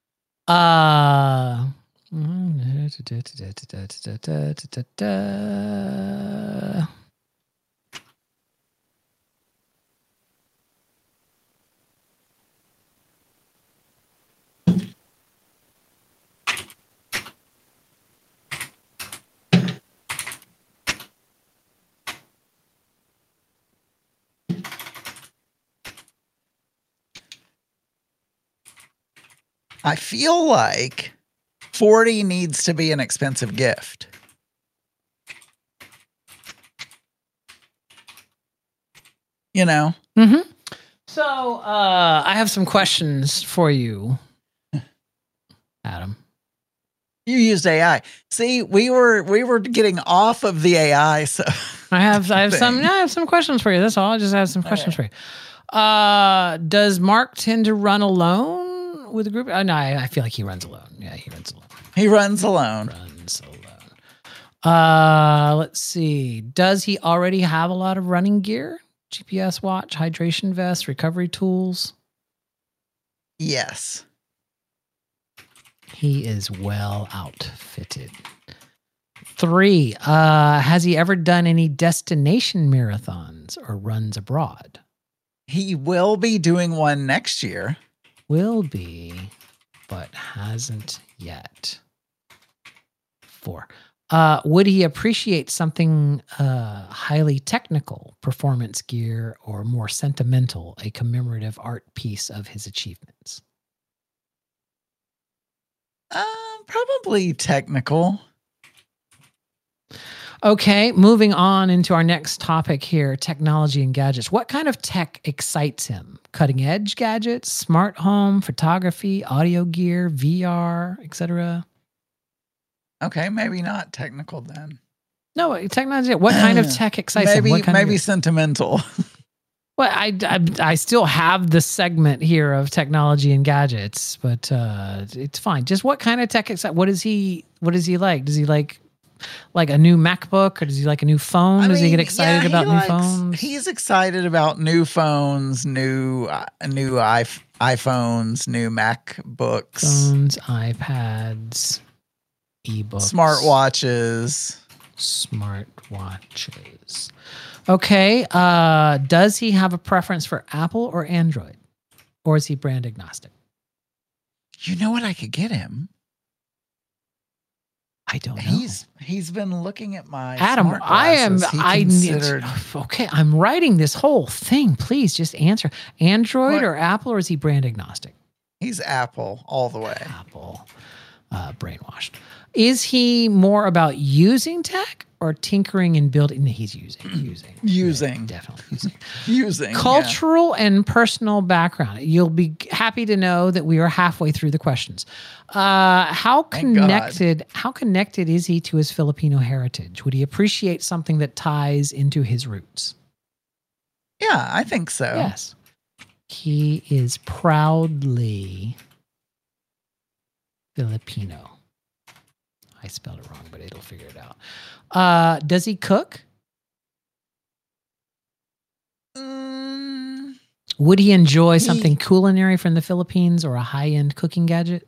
Speaker 3: Uh,
Speaker 1: I feel like forty needs to be an expensive gift. You know?
Speaker 3: Mm-hmm. So uh, I have some questions for you, Adam.
Speaker 1: You used A I. See, we were we were getting off of the A I. So
Speaker 3: I have I have
Speaker 1: thing.
Speaker 3: some I have some questions for you. That's all. I just have some questions
Speaker 1: Okay.
Speaker 3: for you. Uh, does Mark tend to run alone with a group? Oh, no, I, I feel like he runs alone. Yeah, he runs alone.
Speaker 1: he runs alone.
Speaker 3: Runs alone. Uh, let's see. Does he already have a lot of running gear? G P S watch, hydration vest, recovery tools.
Speaker 1: Yes.
Speaker 3: He is well outfitted. Three, uh, has he ever done any destination marathons or runs abroad?
Speaker 1: He will be doing one next year.
Speaker 3: Will be, but hasn't yet. Four, uh, would he appreciate something uh, highly technical, performance gear, or more sentimental, a commemorative art piece of his achievements?
Speaker 1: Uh, probably technical.
Speaker 3: Okay, moving on into our next topic here, technology and gadgets. What kind of tech excites him? Cutting edge gadgets, smart home, photography, audio gear, V R, et cetera?
Speaker 1: Okay, maybe not technical then.
Speaker 3: No, technology. What kind of tech excites
Speaker 1: maybe
Speaker 3: him? What kind
Speaker 1: maybe
Speaker 3: of,
Speaker 1: sentimental.
Speaker 3: well, I, I, I still have the segment here of technology and gadgets, but uh, it's fine. Just what kind of tech excites? What is he? What does he like? Does he like like a new MacBook, or does he like a new phone?
Speaker 1: I
Speaker 3: does he
Speaker 1: mean,
Speaker 3: get excited
Speaker 1: yeah,
Speaker 3: about
Speaker 1: he
Speaker 3: new
Speaker 1: likes-
Speaker 3: phones?
Speaker 1: He's excited about new phones, new uh, new i iPhones, new MacBooks,
Speaker 3: Phones, iPads, ebooks,
Speaker 1: smartwatches.
Speaker 3: smartwatches. Okay. Uh, does he have a preference for Apple or Android, or is he brand agnostic?
Speaker 1: You know what I could get him?
Speaker 3: I don't know.
Speaker 1: He's he's been looking at my
Speaker 3: Adam,
Speaker 1: smart
Speaker 3: I am.
Speaker 1: glasses. He
Speaker 3: I
Speaker 1: considered-
Speaker 3: okay. I'm writing this whole thing. Please just answer. Android
Speaker 1: What?
Speaker 3: or Apple, or is he brand agnostic?
Speaker 1: He's Apple all the way.
Speaker 3: Apple. Uh, brainwashed. Is he more about using tech or tinkering and building? No, he's using. Using.
Speaker 1: Using.
Speaker 3: Yeah, definitely using.
Speaker 1: Using yeah.
Speaker 3: Cultural and personal background. You'll be happy to know that we are halfway through the questions. Uh, how
Speaker 1: Thank God.
Speaker 3: connected? How connected is he to his Filipino heritage? Would he appreciate something that ties into his roots?
Speaker 1: Yeah, I think so.
Speaker 3: Yes. He is proudly Filipino. I spelled it wrong, but it'll figure it out. Uh, does he cook?
Speaker 1: Mm,
Speaker 3: Would he enjoy
Speaker 1: He-
Speaker 3: something culinary from the Philippines or a high-end cooking gadget?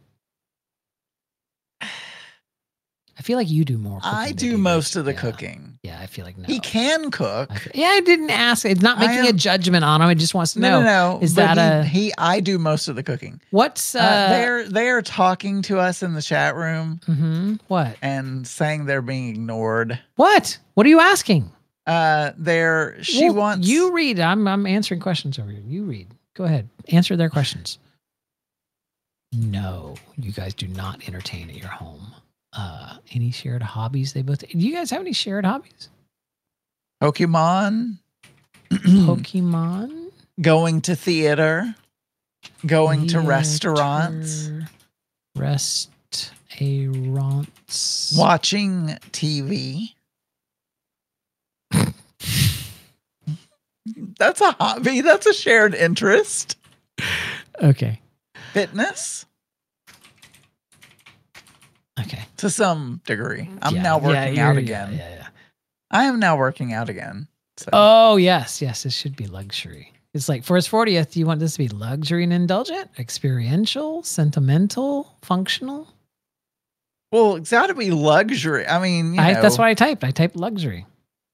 Speaker 3: I feel like you do more cooking.
Speaker 1: I
Speaker 3: than
Speaker 1: do
Speaker 3: he
Speaker 1: most
Speaker 3: does.
Speaker 1: of the
Speaker 3: Yeah.
Speaker 1: cooking.
Speaker 3: Yeah, I feel like no.
Speaker 1: He can cook.
Speaker 3: I feel- yeah, I didn't ask. It's not
Speaker 1: I
Speaker 3: making a
Speaker 1: am-
Speaker 3: judgment on him. It just wants to
Speaker 1: No,
Speaker 3: know.
Speaker 1: no, no.
Speaker 3: Is
Speaker 1: but
Speaker 3: that
Speaker 1: he,
Speaker 3: a-
Speaker 1: he? I do most of the cooking.
Speaker 3: What's uh,
Speaker 1: Uh, they're they are talking to us in the chat room
Speaker 3: mhm, what?
Speaker 1: and saying they're being ignored.
Speaker 3: What? What are you asking?
Speaker 1: Uh, they're she
Speaker 3: Well,
Speaker 1: wants
Speaker 3: you read. I'm I'm answering questions over here. You read. Go ahead. Answer their questions. No, you guys do not entertain at your home. Uh, any shared hobbies they both? Do you guys have any shared hobbies?
Speaker 1: Pokemon,
Speaker 3: Pokemon,
Speaker 1: going to theater, going to restaurants,
Speaker 3: theater, restaurants,
Speaker 1: watching T V. That's a hobby. That's a shared interest.
Speaker 3: Okay.
Speaker 1: Fitness
Speaker 3: Okay.
Speaker 1: to some degree. I'm
Speaker 3: Yeah,
Speaker 1: now
Speaker 3: yeah,
Speaker 1: working
Speaker 3: you're-
Speaker 1: out
Speaker 3: yeah,
Speaker 1: again.
Speaker 3: Yeah, yeah.
Speaker 1: I am now working out again. So.
Speaker 3: Oh, yes. Yes. It should be luxury. It's like for his fortieth, do you want this to be luxury and indulgent, experiential, sentimental, functional?
Speaker 1: Well, it's got to be luxury. I mean, you know.
Speaker 3: I, that's what I typed. I typed luxury.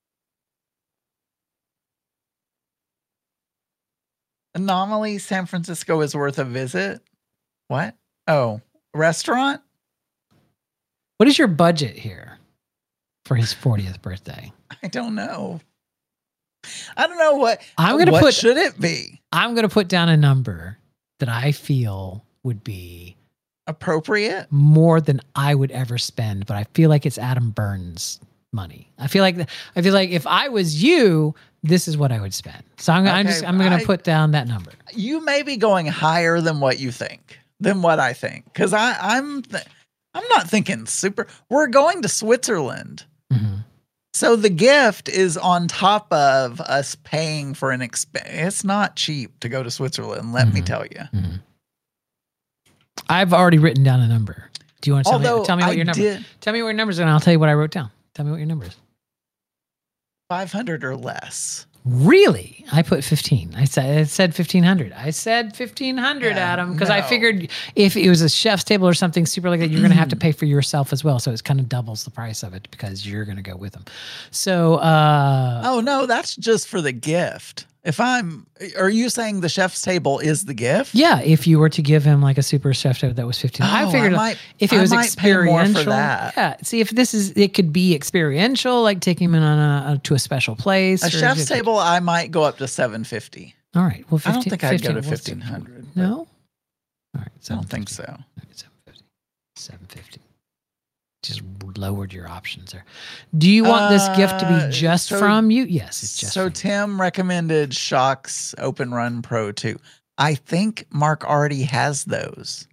Speaker 1: Anomaly San Francisco is worth a visit. What? Oh, restaurant?
Speaker 3: What is your budget here for his fortieth birthday?
Speaker 1: I don't know. I don't know what.
Speaker 3: I'm gonna
Speaker 1: what
Speaker 3: put.
Speaker 1: should it be?
Speaker 3: I'm gonna put down a number that I feel would be
Speaker 1: appropriate,
Speaker 3: more than I would ever spend. But I feel like it's Adam Burns money. I feel like I feel like if I was you, this is what I would spend. So I'm, okay, I'm just I'm gonna I, put down that number.
Speaker 1: You may be going higher than what you think, than what I think, because I I'm th- I'm not thinking super. We're going to Switzerland.
Speaker 3: Mm-hmm.
Speaker 1: So the gift is on top of us paying for an expense. It's not cheap to go to Switzerland, let mm-hmm. me tell you.
Speaker 3: Mm-hmm. I've already written down a number. Do you want to tell
Speaker 1: Although
Speaker 3: me? Tell me what
Speaker 1: I
Speaker 3: your number.
Speaker 1: Did,
Speaker 3: tell me what your numbers are, and I'll tell you what I wrote down. Tell me what your number is.
Speaker 1: Five hundred or less.
Speaker 3: Really? I put fifteen. I said it said fifteen hundred. I said fifteen hundred, yeah, Adam, because no. I figured if it was a chef's table or something super like that, you're going to have to pay for yourself as well. So it's kind of doubles the price of it because you're going to go with them. So, uh,
Speaker 1: oh no, that's just for the gift. If I'm, are you saying the chef's table is the gift?
Speaker 3: Yeah. If you were to give him like a super chef table that was fifteen, oh, I figured I might, if it was experiential, for that. Yeah. See if this is, it could be experiential, like taking him in on a, a to a special place.
Speaker 1: A chef's table, I might go up to seven fifty.
Speaker 3: All right. Well, fifteen,
Speaker 1: I don't think I'd
Speaker 3: fifteen,
Speaker 1: go to fifteen hundred.
Speaker 3: No. All right.
Speaker 1: I don't think so.
Speaker 3: seven fifty. seven fifty. Just lowered your options there. Do you want uh, this gift to be just so, from you? Yes, it's just
Speaker 1: So Tim recommended Shox Open Run Pro two. I think Mark already has those.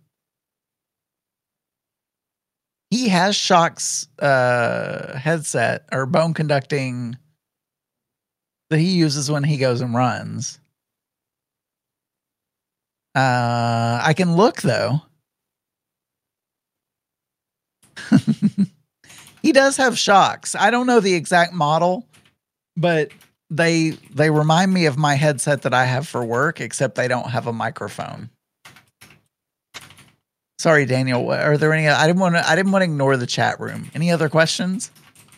Speaker 1: He has Shox uh, headset or bone conducting that he uses when he goes and runs. Uh, I can look though. He does have Shox. I don't know the exact model, but they they remind me of my headset that I have for work, except they don't have a microphone. Sorry, Daniel. Are there any? I didn't want to. I didn't want to ignore the chat room. Any other questions?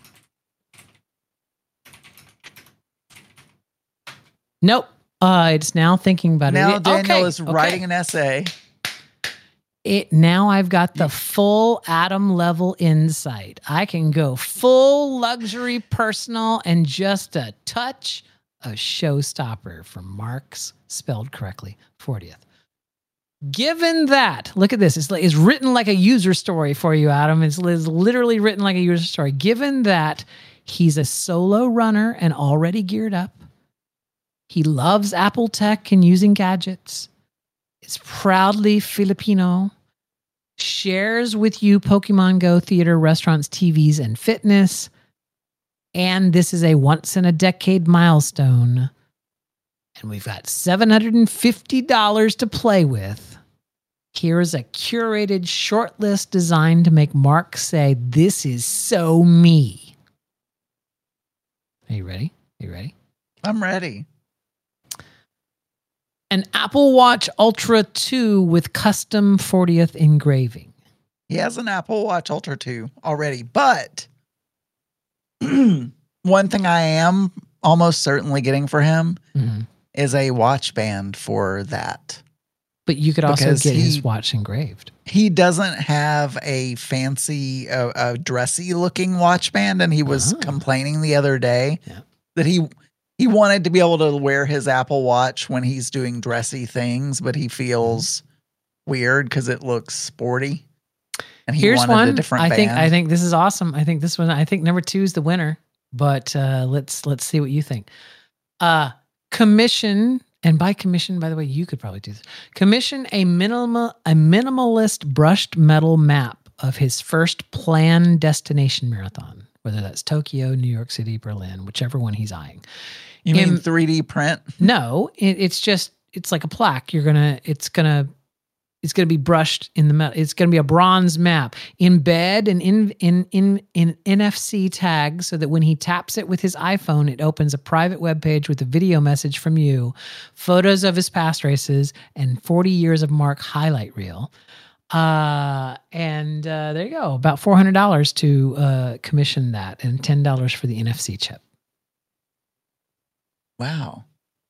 Speaker 3: Nope. Uh, it's now thinking about
Speaker 1: now
Speaker 3: it.
Speaker 1: Now Daniel
Speaker 3: okay.
Speaker 1: is writing okay. an essay.
Speaker 3: It now I've got the full Adam level insight. I can go full luxury personal and just a touch of showstopper from Mark's spelled correctly fortieth. Given that, look at this. It's, it's written like a user story for you, Adam. It's, it's literally written like a user story. Given that he's a solo runner and already geared up, he loves Apple tech and using gadgets, is proudly Filipino, shares with you Pokemon Go theater, restaurants, T Vs, and fitness. And this is a once in a decade milestone. And we've got seven hundred fifty dollars to play with. Here's a curated short list designed to make Mark say, this is so me. Are you ready? Are you ready?
Speaker 1: I'm ready.
Speaker 3: An Apple Watch Ultra two with custom fortieth engraving.
Speaker 1: He has an Apple Watch Ultra two already, but one thing I am almost certainly getting for him mm-hmm. is a watch band for that.
Speaker 3: But you could also because get he, his watch engraved.
Speaker 1: He doesn't have a fancy, uh, a dressy looking watch band, and he was uh-huh. complaining the other day yeah. that he... He wanted to be able to wear his Apple Watch when he's doing dressy things, but he feels weird because it looks sporty. And he
Speaker 3: Here's
Speaker 1: wanted
Speaker 3: one.
Speaker 1: a different
Speaker 3: I
Speaker 1: band.
Speaker 3: think I think this is awesome. I think this one. I think number two is the winner. But uh, let's let's see what you think. Uh, commission, and by commission, by the way, you could probably do this. Commission a minimal a minimalist brushed metal map of his first planned destination marathon, whether that's Tokyo, New York City, Berlin, whichever one he's eyeing.
Speaker 1: You mean three D print?
Speaker 3: No, it, it's just, it's like a plaque. You're going to, it's going to It's going to be brushed in the metal. It's going to be a bronze map. Embed an in, in, in, in N F C tag so that when he taps it with his iPhone, it opens a private web page with a video message from you, photos of his past races, and forty years of Mark highlight reel. Uh, and uh, there you go. About four hundred dollars to uh, commission that and ten dollars for the N F C chip.
Speaker 1: Wow.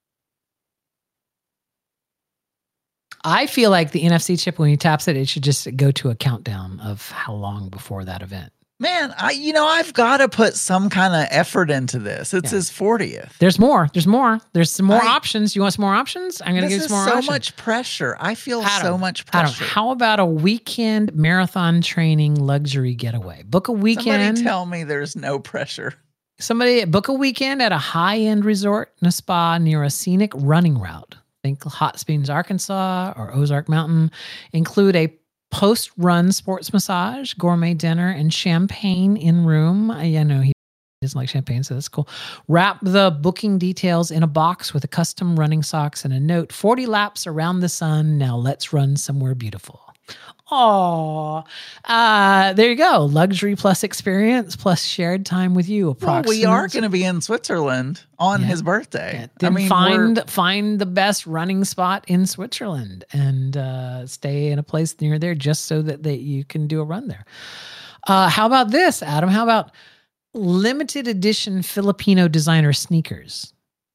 Speaker 3: I feel like the N F C chip, when he taps it, it should just go to a countdown of how long before that event.
Speaker 1: Man, I you know, I've got to put some kind of effort into this. It's
Speaker 3: Yeah.
Speaker 1: his fortieth.
Speaker 3: There's more. There's more. There's some more
Speaker 1: I-
Speaker 3: options. You want some more options? I'm going to
Speaker 1: This
Speaker 3: give you
Speaker 1: is
Speaker 3: some more
Speaker 1: so
Speaker 3: options.
Speaker 1: much pressure. I feel
Speaker 3: Adam,
Speaker 1: so much
Speaker 3: Adam,
Speaker 1: pressure.
Speaker 3: how about a weekend marathon training luxury getaway? Book a weekend.
Speaker 1: Somebody tell me there's no pressure.
Speaker 3: Somebody book a weekend at a high-end resort and a spa near a scenic running route. Think Hot Springs, Arkansas, or Ozark Mountain. Include a post-run sports massage, gourmet dinner, and champagne in room. I, I know he doesn't like champagne, so that's cool. Wrap the booking details in a box with a custom running socks and a note. forty laps around the sun. Now let's run somewhere beautiful. Oh, uh, there you go. Luxury plus experience plus shared time with you.
Speaker 1: Well,
Speaker 3: Approximate.
Speaker 1: we are going to be in Switzerland on
Speaker 3: Yeah.
Speaker 1: his birthday.
Speaker 3: Yeah, then
Speaker 1: I mean,
Speaker 3: find
Speaker 1: we're-
Speaker 3: find the best running spot in Switzerland and uh, stay in a place near there just so that they, you can do a run there. Uh, how about this, Adam? How about limited edition Filipino designer sneakers?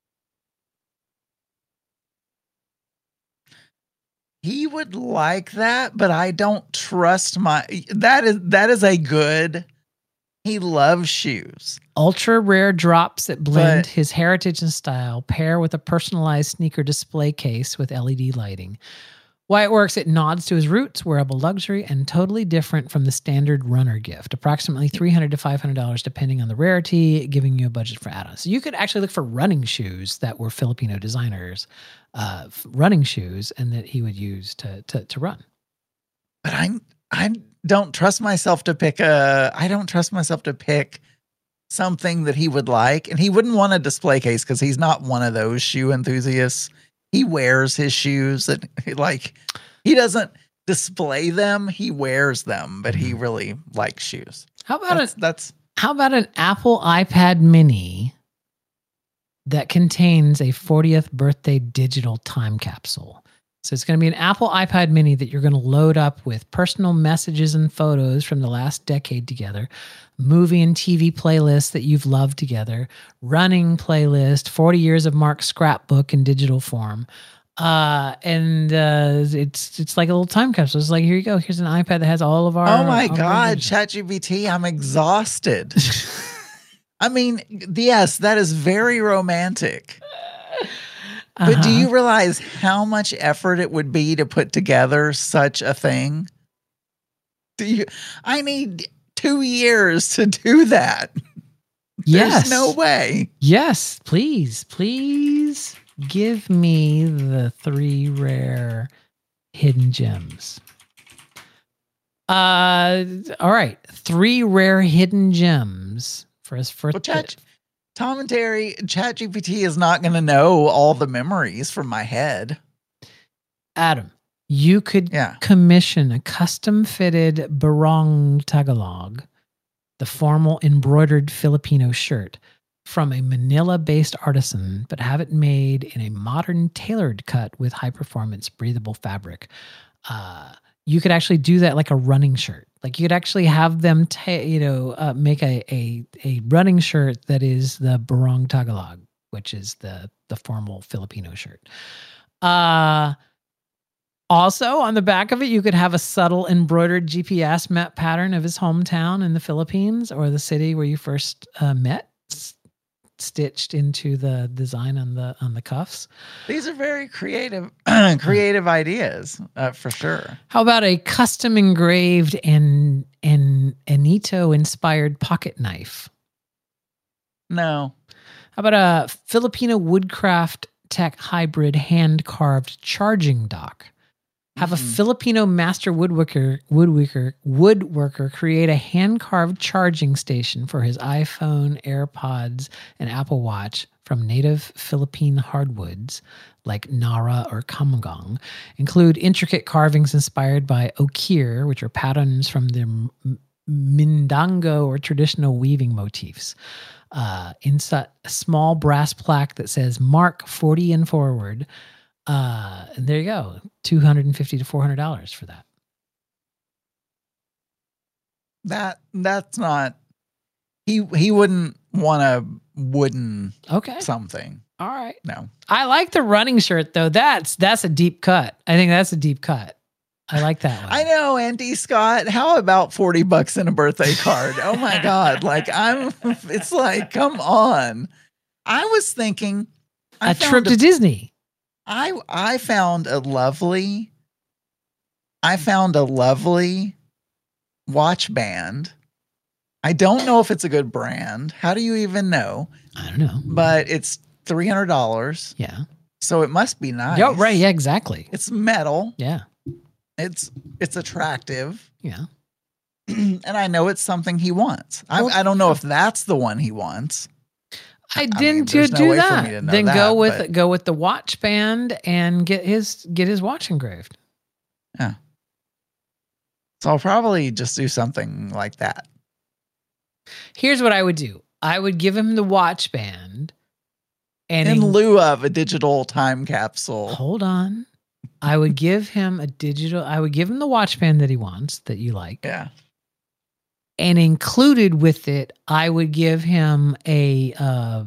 Speaker 1: he would like that, but I don't trust my. That is that is a good. He loves shoes.
Speaker 3: Ultra rare drops that blend
Speaker 1: But-
Speaker 3: his heritage and style, pair with a personalized sneaker display case with L E D lighting. Why it works, it nods to his roots, wearable luxury, and totally different from the standard runner gift. Approximately three hundred dollars to five hundred dollars depending on the rarity, giving you a budget for add-ons. So you could actually look for running shoes that were Filipino designers, uh, running shoes, and that he would use to to, to run.
Speaker 1: But I I don't trust myself to pick a. I don't trust myself to pick something that he would like, and he wouldn't want a display case because he's not one of those shoe enthusiasts. He wears his shoes that like he doesn't display them. He wears them, but he really likes shoes.
Speaker 3: How about
Speaker 1: That's,
Speaker 3: it?
Speaker 1: that's
Speaker 3: How about an Apple iPad mini that contains a fortieth birthday digital time capsule? So it's going to be an Apple iPad mini that you're going to load up with personal messages and photos from the last decade together, movie and T V playlists that you've loved together, running playlist, forty years of Mark's scrapbook in digital form. Uh, and uh, it's it's like a little time capsule. It's like, here you go. Here's an iPad that has all of our.
Speaker 1: oh my
Speaker 3: all of our
Speaker 1: god,
Speaker 3: images.
Speaker 1: ChatGPT! I'm exhausted. I mean, yes, that is very romantic. But do
Speaker 3: Uh-huh.
Speaker 1: you realize how much effort it would be to put together such a thing? Do you? I need two years to do that.
Speaker 3: Yes.
Speaker 1: There's no way.
Speaker 3: Yes, please, please give me the three rare hidden gems. Uh, all right, three rare hidden gems for us for
Speaker 1: Well, Chat, Tom and Terry, ChatGPT is not going to know all the memories from my head.
Speaker 3: Adam. You could
Speaker 1: Yeah.
Speaker 3: commission a custom fitted barong Tagalog, the formal embroidered Filipino shirt, from a Manila based artisan, but have it made in a modern tailored cut with high performance breathable fabric. Uh, you could actually do that like a running shirt. Like you could actually have them, ta- you know, uh, make a, a a running shirt that is the barong Tagalog, which is the the formal Filipino shirt. Uh Also, on the back of it, you could have a subtle embroidered G P S map pattern of his hometown in the Philippines or the city where you first uh, met, s- stitched into the design on the on the cuffs.
Speaker 1: These are very creative, creative ideas uh, for sure.
Speaker 3: How about a custom engraved and and Anito inspired pocket knife?
Speaker 1: No,
Speaker 3: How about a Filipino woodcraft tech hybrid hand carved charging dock? Have a
Speaker 1: Mhm.
Speaker 3: Filipino master woodworker woodworker woodworker create a hand carved charging station for his iPhone, AirPods, and Apple Watch from native Philippine hardwoods like Nara or Kamagong, include intricate carvings inspired by okir, which are patterns from the M- Mindango or traditional weaving motifs. Uh, inside a small brass plaque that says "Mark forty and forward." Uh, and there you go, two hundred and fifty to four hundred dollars for that.
Speaker 1: That that's not. He he wouldn't want a wooden
Speaker 3: Okay,
Speaker 1: something.
Speaker 3: all right.
Speaker 1: No.
Speaker 3: I like the running shirt though. That's that's a deep cut. I think that's a deep cut. I like that one.
Speaker 1: I know, Andy Scott. How about forty bucks in a birthday card? Oh my God. Like I'm, it's like, come on. I was thinking I
Speaker 3: a
Speaker 1: found
Speaker 3: trip to Disney.
Speaker 1: I, I found a lovely, I found a lovely watch band. I don't know if it's a good brand. How do you even know?
Speaker 3: I don't know.
Speaker 1: But it's three hundred dollars.
Speaker 3: Yeah.
Speaker 1: So it must be nice.
Speaker 3: Yo, right. Yeah, exactly.
Speaker 1: It's metal.
Speaker 3: Yeah.
Speaker 1: It's, it's attractive.
Speaker 3: Yeah.
Speaker 1: And I know it's something he wants. I,
Speaker 3: Well,
Speaker 1: I don't know if that's the one he wants.
Speaker 3: I
Speaker 1: I
Speaker 3: didn't
Speaker 1: mean,
Speaker 3: do,
Speaker 1: there's no
Speaker 3: do
Speaker 1: way for
Speaker 3: that.
Speaker 1: me to know
Speaker 3: Then
Speaker 1: that,
Speaker 3: go with
Speaker 1: but-
Speaker 3: go with the watch band and get his get his watch engraved.
Speaker 1: So I'll probably just do something like that.
Speaker 3: Here's what I would do. I would give him the watch band and
Speaker 1: In
Speaker 3: en-
Speaker 1: lieu of a digital time capsule.
Speaker 3: hold on. I would give him a digital I would give him the watch band that he wants, that you like.
Speaker 1: Yeah.
Speaker 3: And included with it, I would give him a uh,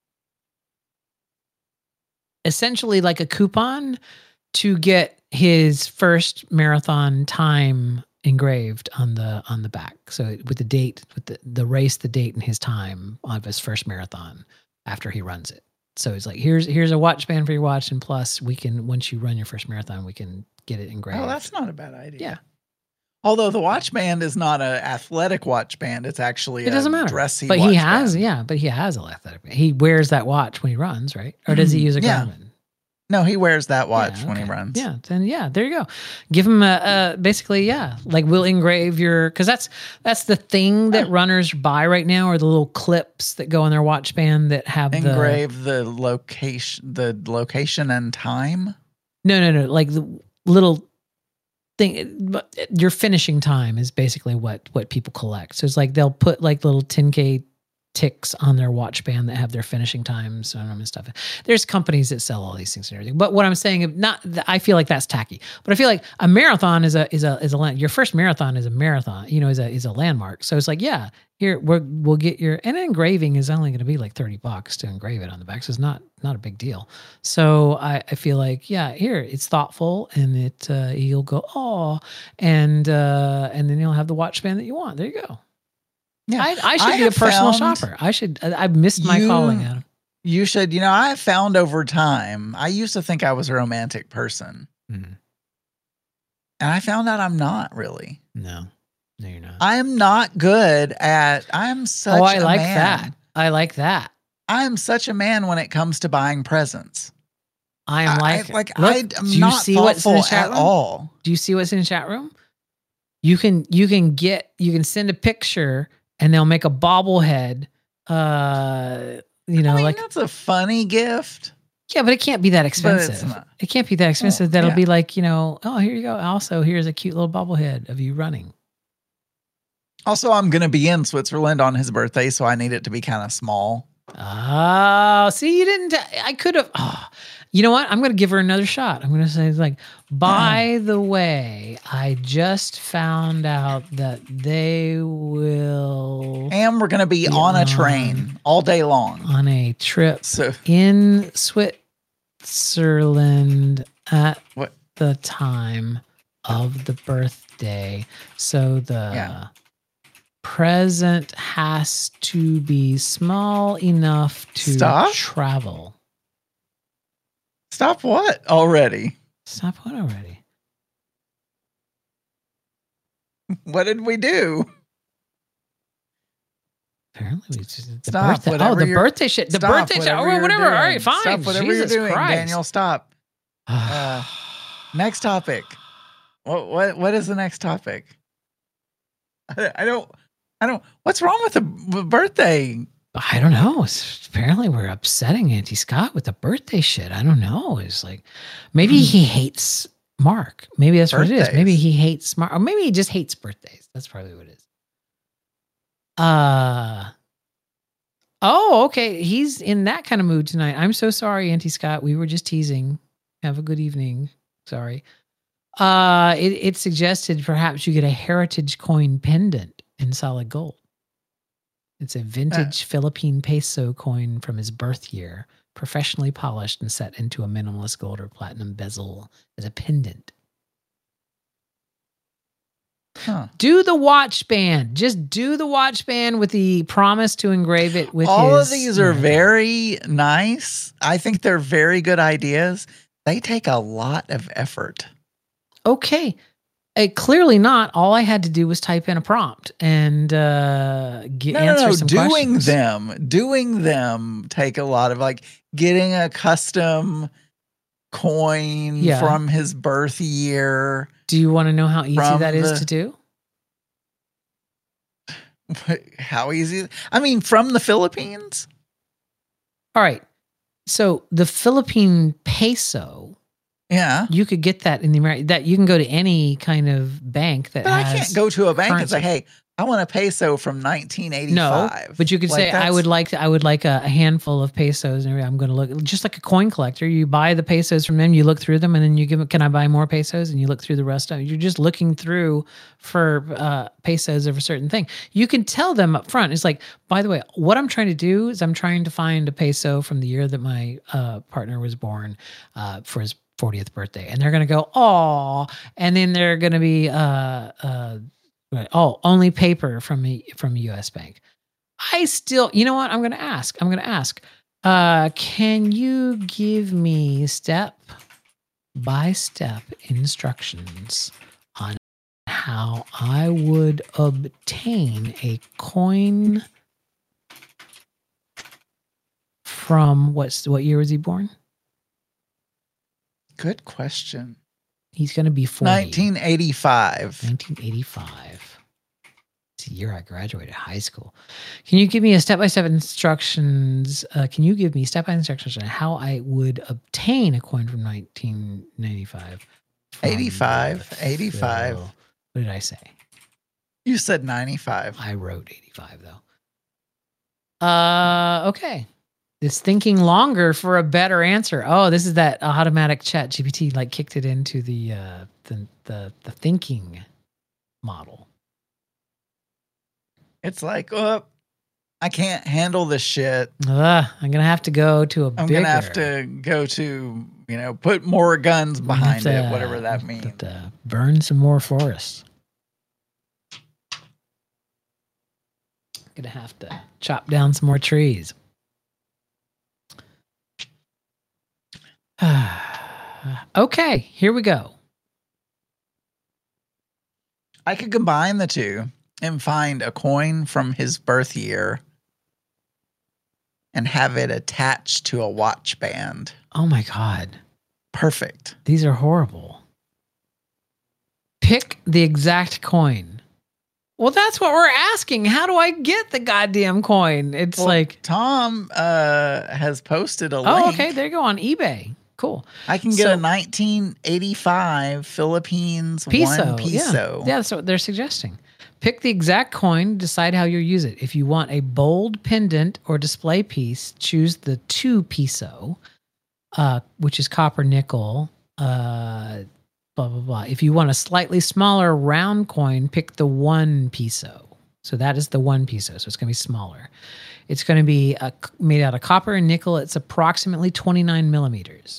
Speaker 3: essentially like a coupon to get his first marathon time engraved on the on the back. So with the date, with the, the race, the date, and his time of his first marathon after he runs it. So it's like, here's here's a watch band for your watch, and plus we can, once you run your first marathon, we can get it engraved.
Speaker 1: Oh, that's not a bad idea.
Speaker 3: Yeah.
Speaker 1: Although the watch band is not an athletic watch band, it's actually
Speaker 3: It doesn't
Speaker 1: a
Speaker 3: matter.
Speaker 1: dressy
Speaker 3: But
Speaker 1: watch
Speaker 3: he has,
Speaker 1: band.
Speaker 3: yeah, but he has a athletic. He wears that watch when he runs, right? Or does he use a
Speaker 1: Yeah.
Speaker 3: Garmin?
Speaker 1: No, he wears that watch
Speaker 3: Yeah,
Speaker 1: when he
Speaker 3: okay.
Speaker 1: runs.
Speaker 3: Yeah, then yeah, there you go. Give him a, a basically, yeah, like we'll engrave your, because that's that's the thing that runners buy right now, are the little clips that go on their watch band that have the
Speaker 1: Engrave the location, the location and time.
Speaker 3: no, no, no, like the little thing. But your finishing time is basically what what people collect. So it's like they'll put like little ten K ticks on their watch band that have their finishing times and stuff. There's companies that sell all these things and everything. But what I'm saying, not I feel like that's tacky. But I feel like a marathon is a is a is a land. Your first marathon is a marathon. You know, is a is a landmark. So it's like, yeah, here we're, we'll get your, and engraving is only going to be like thirty bucks to engrave it on the back. So it's not not a big deal. So I, I feel like, yeah, here it's thoughtful, and it uh, you'll go, oh, and uh, and then you'll have the watch band that you want. There you go.
Speaker 1: Yeah.
Speaker 3: I, I should
Speaker 1: I
Speaker 3: be a
Speaker 1: have
Speaker 3: personal
Speaker 1: found
Speaker 3: shopper. I should. I, I've missed my
Speaker 1: you-
Speaker 3: calling, Adam.
Speaker 1: You should, you know, I found over time, I used to think I was a romantic person.
Speaker 3: Mhm.
Speaker 1: And I found out I'm not really.
Speaker 3: No, no, you're not.
Speaker 1: I am not good at, I'm such
Speaker 3: oh, I
Speaker 1: a
Speaker 3: like
Speaker 1: man.
Speaker 3: that. I like that.
Speaker 1: I am such a man when it comes to buying presents.
Speaker 3: I am like,
Speaker 1: I, like,
Speaker 3: look,
Speaker 1: I, I'm
Speaker 3: do you
Speaker 1: not
Speaker 3: see what's in
Speaker 1: thoughtful
Speaker 3: the chat
Speaker 1: at
Speaker 3: room?
Speaker 1: all.
Speaker 3: Do you see what's in the chat room? You can you can get you can send a picture and they'll make a bobblehead. Uh, you know,
Speaker 1: I mean,
Speaker 3: like
Speaker 1: that's a funny gift.
Speaker 3: yeah, but it can't be that
Speaker 1: But it's
Speaker 3: expensive.
Speaker 1: not.
Speaker 3: It can't be that expensive.
Speaker 1: Oh,
Speaker 3: That'll
Speaker 1: yeah.
Speaker 3: be like, you know, oh, here you go. Also, here's a cute little bobblehead of you running.
Speaker 1: Also, I'm going to be in Switzerland on his birthday, so I need it to be kind of small.
Speaker 3: Oh, see, you didn't. I could have. Oh, you know what? I'm going to give her another shot. I'm going to say, like, by the way, I just found out that they will
Speaker 1: And we're going to be
Speaker 3: Yeah.
Speaker 1: on a train all day long.
Speaker 3: on a trip
Speaker 1: So,
Speaker 3: in Switzerland at
Speaker 1: What?
Speaker 3: the time of the birthday. So the
Speaker 1: Yeah.
Speaker 3: present has to be small enough to
Speaker 1: Stop.
Speaker 3: travel.
Speaker 1: stop what already?
Speaker 3: Stop what already?
Speaker 1: What did we do?
Speaker 3: Apparently, we just, the
Speaker 1: Stop,
Speaker 3: birthday. Oh,
Speaker 1: whatever
Speaker 3: the
Speaker 1: you're-
Speaker 3: birthday shit. The
Speaker 1: Stop
Speaker 3: birthday shit.
Speaker 1: whatever
Speaker 3: Oh,
Speaker 1: you're
Speaker 3: whatever. All
Speaker 1: doing.
Speaker 3: right, fine.
Speaker 1: Stop whatever
Speaker 3: Jesus
Speaker 1: you're doing,
Speaker 3: Christ.
Speaker 1: Daniel. Stop. Uh, next topic. What what what is the next topic? I, I don't I don't. What's wrong with the b- birthday?
Speaker 3: I don't know. It's, apparently, we're upsetting Auntie Scott with the birthday shit. I don't know. It's like maybe he hates Mark. Maybe that's birthdays. What it is. Maybe he hates Mark, or maybe he just hates birthdays. That's probably what it is. Uh oh, okay. He's in that kind of mood tonight. I'm so sorry, Auntie Scott. We were just teasing. Have a good evening. Sorry. Uh, it, it suggested perhaps you get a heritage coin pendant in solid gold. It's a vintage uh, Philippine peso coin from his birth year, professionally polished and set into a minimalist gold or platinum bezel as a pendant. Huh. Do the watch band. Just do the watch band with the promise to engrave it with
Speaker 1: all
Speaker 3: his,
Speaker 1: of these are very nice. I think they're very good ideas. They take a lot of effort.
Speaker 3: Okay. Uh, clearly not. All I had to do was type in a prompt and uh, get,
Speaker 1: no,
Speaker 3: answer
Speaker 1: no, no.
Speaker 3: some
Speaker 1: doing
Speaker 3: questions.
Speaker 1: them, doing them take a lot of like getting a custom coin yeah. from his birth year.
Speaker 3: Do you want to know how easy that is the, to do?
Speaker 1: How easy? I mean, from the Philippines.
Speaker 3: All right. So the Philippine peso.
Speaker 1: Yeah,
Speaker 3: you could get that in the American. That you can go to any kind of bank that.
Speaker 1: But
Speaker 3: has
Speaker 1: I can't go to a bank
Speaker 3: currency.
Speaker 1: and say, "Hey, I want a peso from nineteen eighty-five."
Speaker 3: No, but you could like say, "I would like, to, I would like a, a handful of pesos." And I'm going to look just like a coin collector. You buy the pesos from them, you look through them, and then you give. Can I buy more pesos? And you look through the rest of it. You're just looking through for uh, pesos of a certain thing. You can tell them up front. It's like, by the way, what I'm trying to do is I'm trying to find a peso from the year that my uh, partner was born uh, for his fortieth birthday, and they're going to go, "Oh," and then they're going to be, uh, uh, "Oh, only paper from a, from a U S bank." I still, you know what? I'm going to ask. I'm going to ask. Uh, can you give me step by step instructions on how I would obtain a coin from what's what year was he born?
Speaker 1: Good question.
Speaker 3: He's going to be forty.
Speaker 1: nineteen eighty-five.
Speaker 3: nineteen eighty-five. It's the year I graduated high school. Can you give me a step-by-step instructions? Uh, can you give me step-by-step instructions on how I would obtain a coin from nineteen ninety-five?
Speaker 1: eighty-five. eighty-five.
Speaker 3: What did I say?
Speaker 1: You said ninety-five.
Speaker 3: I wrote eighty-five, though. Uh, okay. It's thinking longer for a better answer. Oh, this is that automatic chat G P T like kicked it into the uh, the, the the thinking model.
Speaker 1: It's like, oh, I can't handle this shit.
Speaker 3: Uh, I'm gonna have to go to a.
Speaker 1: I'm
Speaker 3: bigger.
Speaker 1: gonna have to go to you know put more guns behind to, it, whatever that means.
Speaker 3: To, to burn some more forests. Gonna have to chop down some more trees. Okay, here we go.
Speaker 1: I could combine the two and find a coin from his birth year and have it attached to a watch band.
Speaker 3: Oh my God.
Speaker 1: Perfect.
Speaker 3: These are horrible. Pick the exact coin. Well, that's what we're asking. How do I get the goddamn coin? It's well, like
Speaker 1: Tom uh, has posted a
Speaker 3: oh,
Speaker 1: link.
Speaker 3: okay. There you go on eBay. Cool.
Speaker 1: I can get so, a nineteen eighty-five Philippines
Speaker 3: peso,
Speaker 1: one peso.
Speaker 3: Yeah. yeah, that's what they're suggesting. Pick the exact coin, decide how you use it. If you want a bold pendant or display piece, choose the two peso, uh, which is copper nickel, uh, blah, blah, blah. If you want a slightly smaller round coin, pick the one peso. So that is the one peso. So it's going to be smaller. It's going to be a, made out of copper and nickel. It's approximately twenty-nine millimeters.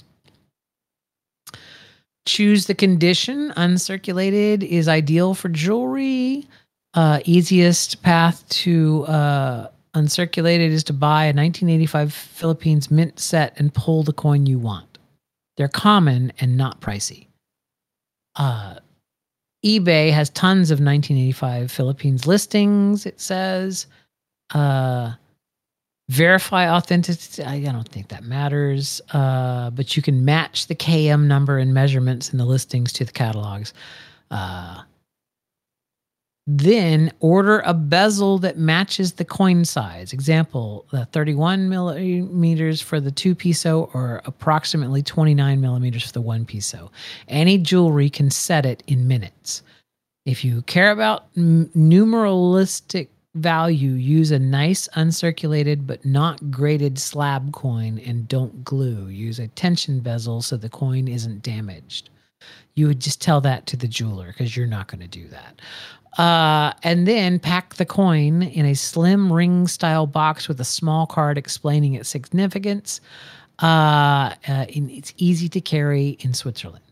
Speaker 3: Choose the condition. Uncirculated is ideal for jewelry. Uh, easiest path to uh, uncirculated is to buy a nineteen eighty-five Philippines mint set and pull the coin you want. They're common and not pricey. Uh, eBay has tons of nineteen eighty-five Philippines listings, it says. Uh, verify authenticity. I don't think that matters. Uh, but you can match the K M number and measurements in the listings to the catalogs. Uh, Then order a bezel that matches the coin size. Example, the thirty-one millimeters for the two peso or approximately twenty-nine millimeters for the one peso. Any jewelry can set it in minutes. If you care about n- numeralistic value, use a nice uncirculated but not graded slab coin and don't glue. Use a tension bezel so the coin isn't damaged. You would just tell that to the jeweler because you're not going to do that. Uh, and then pack the coin in a slim ring-style box with a small card explaining its significance. Uh, uh, and it's easy to carry in Switzerland.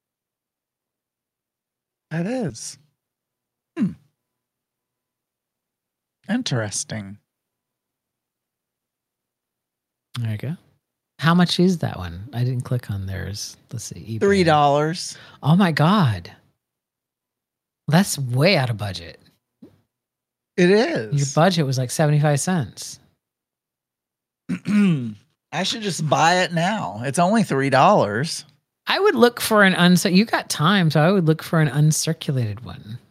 Speaker 1: That is. Hmm. Interesting.
Speaker 3: There you go. How much is that one? I didn't click on theirs. Let's see. eBay.
Speaker 1: Three dollars.
Speaker 3: Oh my God. That's way out of budget.
Speaker 1: It
Speaker 3: Your
Speaker 1: is.
Speaker 3: budget was like seventy-five cents.
Speaker 1: I should just buy it now. It's only three dollars.
Speaker 3: I would look for an uncir- you got time, so I would look for an uncirculated one.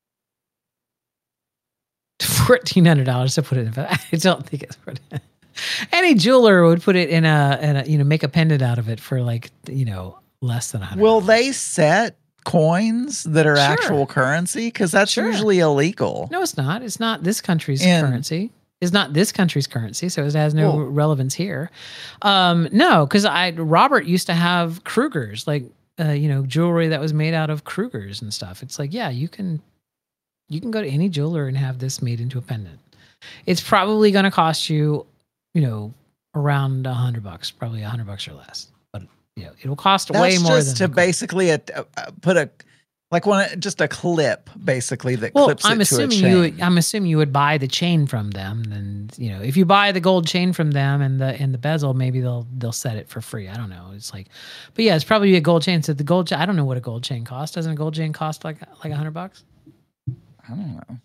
Speaker 3: fourteen hundred dollars to put it in. I don't think it's worth it. Any jeweler would put it in a, in a, you know, make a pendant out of it for like, you know, less than a hundred.
Speaker 1: Will they set coins that are
Speaker 3: Sure.
Speaker 1: actual currency? Because that's
Speaker 3: Sure.
Speaker 1: usually illegal.
Speaker 3: No, it's not. It's not this country's
Speaker 1: And-
Speaker 3: currency. It's not this country's currency, so it has no
Speaker 1: Well-
Speaker 3: relevance here. Um, no, because I Robert used to have Krugers, like uh, you know, jewelry that was made out of Krugers and stuff. It's like, yeah, you can you can go to any jeweler and have this made into a pendant. It's probably going to cost you, you know, around a hundred bucks, probably a hundred bucks or less. But you know, it'll cost
Speaker 1: That's
Speaker 3: way more
Speaker 1: just
Speaker 3: than
Speaker 1: to
Speaker 3: the-
Speaker 1: basically a, a, put a like one just a clip basically that
Speaker 3: Well,
Speaker 1: clips
Speaker 3: I'm
Speaker 1: it to a
Speaker 3: assuming
Speaker 1: chain.
Speaker 3: you. Would, I'm assuming you would buy the chain from them. Then you know, if you buy the gold chain from them and the and the bezel, maybe they'll they'll set it for free. I don't know. It's like, but yeah, it's probably a gold chain. So the gold. cha- I don't know what a gold chain costs. Doesn't a gold chain cost like like a hundred bucks?
Speaker 1: I don't know.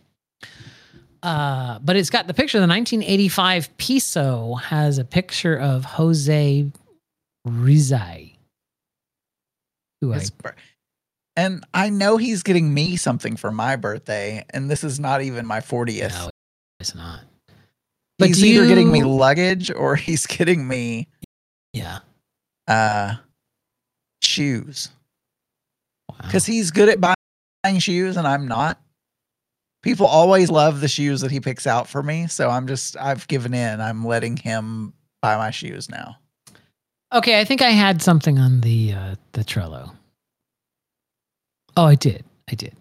Speaker 3: Uh, but it's got the picture. The nineteen eighty-five peso has a picture of Jose Rizai. Who I
Speaker 1: His bir- and I know he's getting me something for my birthday, and this is not even my fortieth.
Speaker 3: no, it's not. But
Speaker 1: He's
Speaker 3: do
Speaker 1: either getting me
Speaker 3: you-
Speaker 1: luggage or he's getting me
Speaker 3: Yeah.
Speaker 1: uh shoes.
Speaker 3: Wow.
Speaker 1: Because he's good at buying shoes and I'm not. People always love the shoes that he picks out for me. So I'm just, I've given in. I'm letting him buy my shoes now.
Speaker 3: Okay, I think I had something on the uh, the Trello. Oh, I did. I did.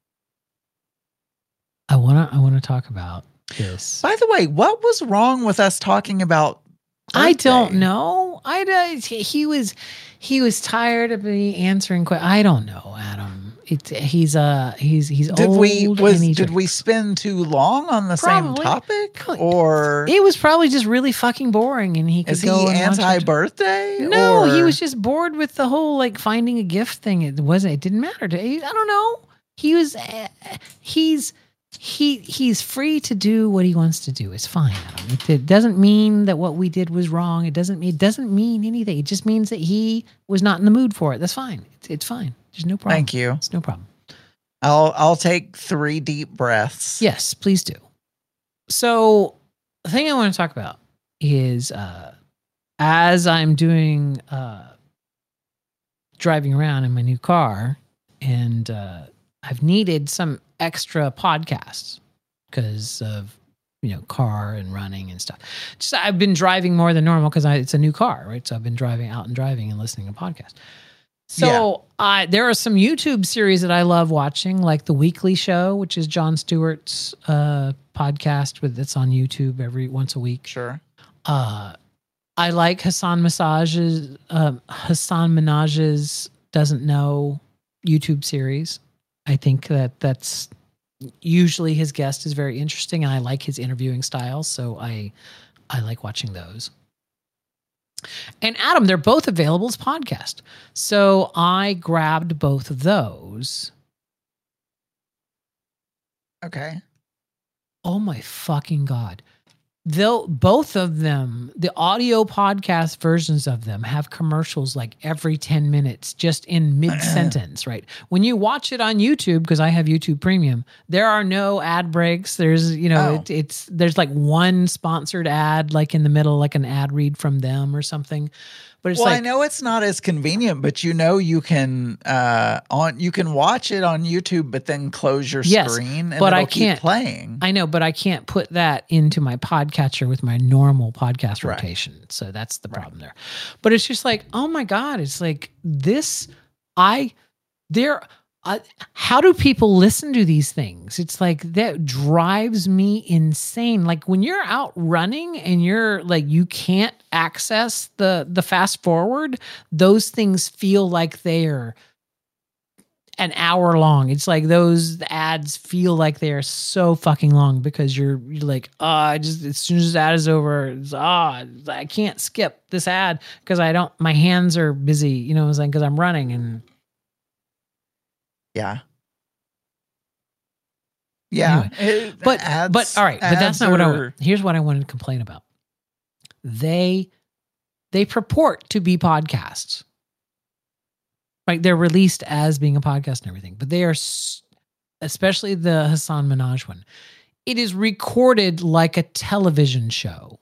Speaker 3: I wanna I wanna talk about this.
Speaker 1: By the way, what was wrong with us talking about?
Speaker 3: I don't
Speaker 1: birthday?
Speaker 3: know. I don't- he was he was tired of me answering questions. I don't know, Adam. It's he's uh he's he's
Speaker 1: Did
Speaker 3: old.
Speaker 1: we was
Speaker 3: and he
Speaker 1: did we
Speaker 3: drinks.
Speaker 1: spend too long on the same
Speaker 3: Probably.
Speaker 1: topic,
Speaker 3: Probably.
Speaker 1: or
Speaker 3: It was probably just really fucking boring, and he could
Speaker 1: is he
Speaker 3: go and watch it.
Speaker 1: anti-birthday?
Speaker 3: No, he
Speaker 1: or-
Speaker 3: was just bored with the whole like finding a gift thing. It wasn't. It didn't matter to. I don't know. He was. Uh, he's. He he's free to do what he wants to do. It's fine. Adam. It, it doesn't mean that what we did was wrong. It doesn't. It doesn't mean anything. It just means that he was not in the mood for it. That's fine. It's, it's fine. There's no problem.
Speaker 1: Thank you.
Speaker 3: It's no problem.
Speaker 1: I'll I'll take three deep breaths.
Speaker 3: Yes, please do. So the thing I want to talk about is uh, as I'm doing uh, driving around in my new car, and uh, I've needed some extra podcasts because of you know car and running and stuff. Just I've been driving more than normal because it's a new car, right? So I've been driving out and driving and listening to podcasts. So uh, there are some YouTube series that I love watching, like The Weekly Show, which is Jon Stewart's uh, podcast with that's on YouTube every once a week.
Speaker 1: Sure.
Speaker 3: Uh, I like Hassan Massage's um, Hassan Minaj's Doesn't Know YouTube series. I think that that's usually his guest is very interesting, and I like his interviewing style, so I I like watching those. And Adam, they're both available as podcast. So I grabbed both of those.
Speaker 1: Okay.
Speaker 3: Oh my fucking God. they'll both of them, the audio podcast versions of them have commercials like every ten minutes, just in mid sentence, right? When you watch it on YouTube, because I have YouTube Premium, there are no ad breaks. There's, you know,
Speaker 1: Oh.
Speaker 3: it, it's, there's like one sponsored ad, like in the middle, like an ad read from them or something. But it's
Speaker 1: well,
Speaker 3: like,
Speaker 1: I know it's not as convenient, but you know you can uh on you can watch it on YouTube, but then close your
Speaker 3: Yes,
Speaker 1: screen and
Speaker 3: but I
Speaker 1: it'll keep
Speaker 3: can't-
Speaker 1: playing.
Speaker 3: I know, but I can't put that into my podcatcher with my normal podcast
Speaker 1: Right.
Speaker 3: rotation. So that's the problem there. But it's just like, oh my God, it's like this. I, there, uh, how do people listen to these things? It's like that drives me insane. Like when you're out running and you're like, you can't access the, the fast forward, those things feel like they're an hour long. It's like those ads feel like they are so fucking long because you're, you're like, oh, I just, as soon as the ad is over, it's, oh, I can't skip this ad because I don't, my hands are busy, you know what I'm saying? Because I'm running and
Speaker 1: Yeah. Yeah.
Speaker 3: Anyway,
Speaker 1: It-
Speaker 3: but,
Speaker 1: ads-
Speaker 3: but all right, but that's
Speaker 1: ads
Speaker 3: not what I
Speaker 1: are-
Speaker 3: want. Here's what I wanted to complain about. They, they purport to be podcasts. Right, they're released as being a podcast and everything, but they are, s- especially the Hassan Minaj one. It is recorded like a television show,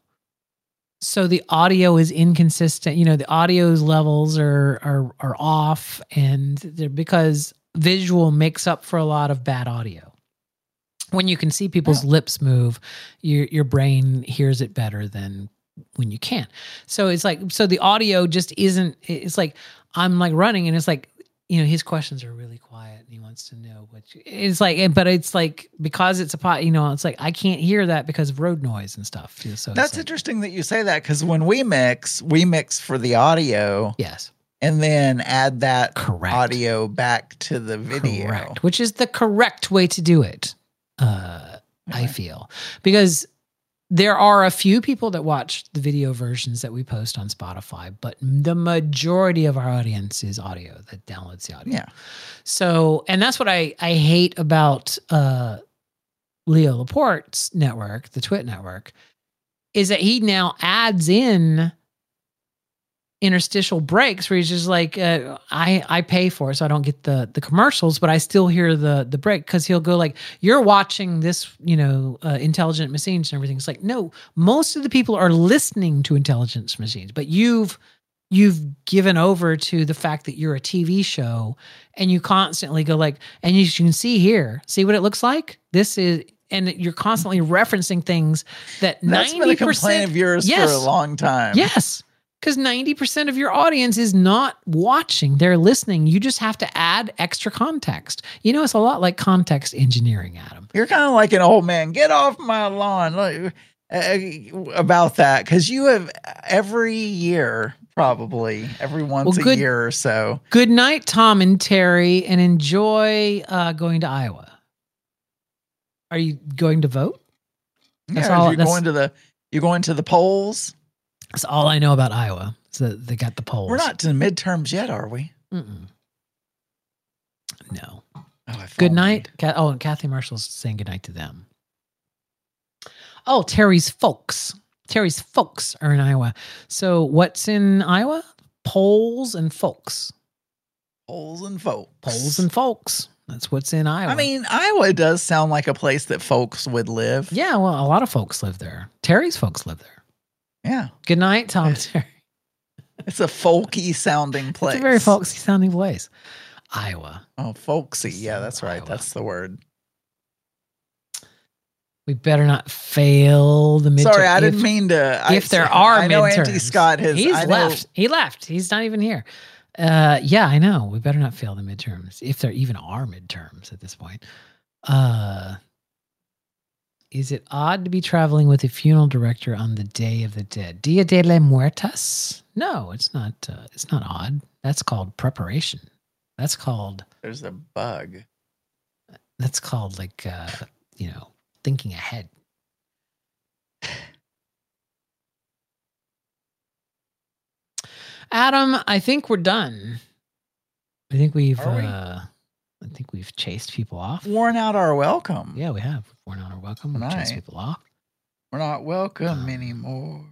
Speaker 3: so the audio is inconsistent. You know, the audio's levels are are are off, and they're because visual makes up for a lot of bad audio. When you can see people's lips move, your your brain hears it better than when you can't. So it's like, so the audio just isn't, it's like, I'm like running and it's like, you know, his questions are really quiet and he wants to know what you, it's like, but it's like, because it's a pot, you know, it's like, I can't hear that because of road noise and stuff. So it's
Speaker 1: That's
Speaker 3: like,
Speaker 1: interesting that you say that because when we mix, we mix for the audio
Speaker 3: yes,
Speaker 1: and then add that
Speaker 3: correct.
Speaker 1: audio back to the video.
Speaker 3: Correct, which is the correct way to do it. Uh, I
Speaker 1: Okay.
Speaker 3: feel, because there are a few people that watch the video versions that we post on Spotify, but the majority of our audience is audio that downloads the audio.
Speaker 1: Yeah.
Speaker 3: So, and that's what I, I hate about uh, Leo Laporte's network, the Twit network, is that he now adds in interstitial breaks where he's just like, uh, I, I pay for it, so I don't get the the commercials, but I still hear the the break, because he'll go like, you're watching this, you know, uh, Intelligent Machines and everything. It's like, no, most of the people are listening to Intelligent Machines, but you've you've given over to the fact that you're a T V show, and you constantly go like, and you can see here, see what it looks like? This is, and you're constantly referencing things that
Speaker 1: That's
Speaker 3: ninety
Speaker 1: been a
Speaker 3: percent
Speaker 1: complaint of yours
Speaker 3: yes,
Speaker 1: for a long time.
Speaker 3: Yes. Because ninety percent of your audience is not watching, they're listening. You just have to add extra context. You know, it's a lot like context engineering, Adam.
Speaker 1: You're kind of like an old man. Get off my lawn. Like, uh, about that, because you have every year, probably every once
Speaker 3: Well,
Speaker 1: a
Speaker 3: good-
Speaker 1: year or so.
Speaker 3: Good night, Tom and Terry, and enjoy uh, going to Iowa. Are you going to vote? That's
Speaker 1: yeah,
Speaker 3: all-
Speaker 1: you're
Speaker 3: that's-
Speaker 1: going to the you're going to the polls.
Speaker 3: That's all I know about Iowa. So they got the polls.
Speaker 1: We're not to the midterms yet, are we?
Speaker 3: Mm-mm. No.
Speaker 1: Oh, if
Speaker 3: Good
Speaker 1: only.
Speaker 3: night. Ca- Oh, and Kathy Marshall's saying good night to them. Oh, Terry's folks. Terry's folks are in Iowa. So what's in Iowa? Polls and folks.
Speaker 1: Polls and folks.
Speaker 3: Polls and folks. That's what's in Iowa.
Speaker 1: I mean, Iowa does sound like a place that folks would live.
Speaker 3: yeah, well, a lot of folks live there. Terry's folks live there.
Speaker 1: Yeah.
Speaker 3: Good night, Tom and Terry.
Speaker 1: It's a folky sounding place.
Speaker 3: It's a very folksy sounding place. Iowa.
Speaker 1: Oh, folksy. Yeah, that's right.
Speaker 3: Iowa.
Speaker 1: That's the word.
Speaker 3: We better not fail the midterm.
Speaker 1: Sorry, I didn't
Speaker 3: If-
Speaker 1: mean to. I,
Speaker 3: if there are
Speaker 1: I know
Speaker 3: midterms.
Speaker 1: Auntie Scott has.
Speaker 3: He's
Speaker 1: I know,
Speaker 3: left. He left. He's not even here. Uh, yeah, I know. We better not fail the midterms, if there even are midterms at this point. Uh, is it odd to be traveling with a funeral director on the Day of the Dead? Dia de los Muertos? No, it's not. Uh, it's not odd. That's called preparation. That's called.
Speaker 1: There's a bug.
Speaker 3: That's called like uh, you know, thinking ahead. Adam, I think we're done. I think we've
Speaker 1: Are we?
Speaker 3: uh I think we've chased people off.
Speaker 1: Worn out our welcome.
Speaker 3: Yeah, we have. Worn out our welcome. We've chased
Speaker 1: Right.
Speaker 3: people off.
Speaker 1: We're not welcome anymore.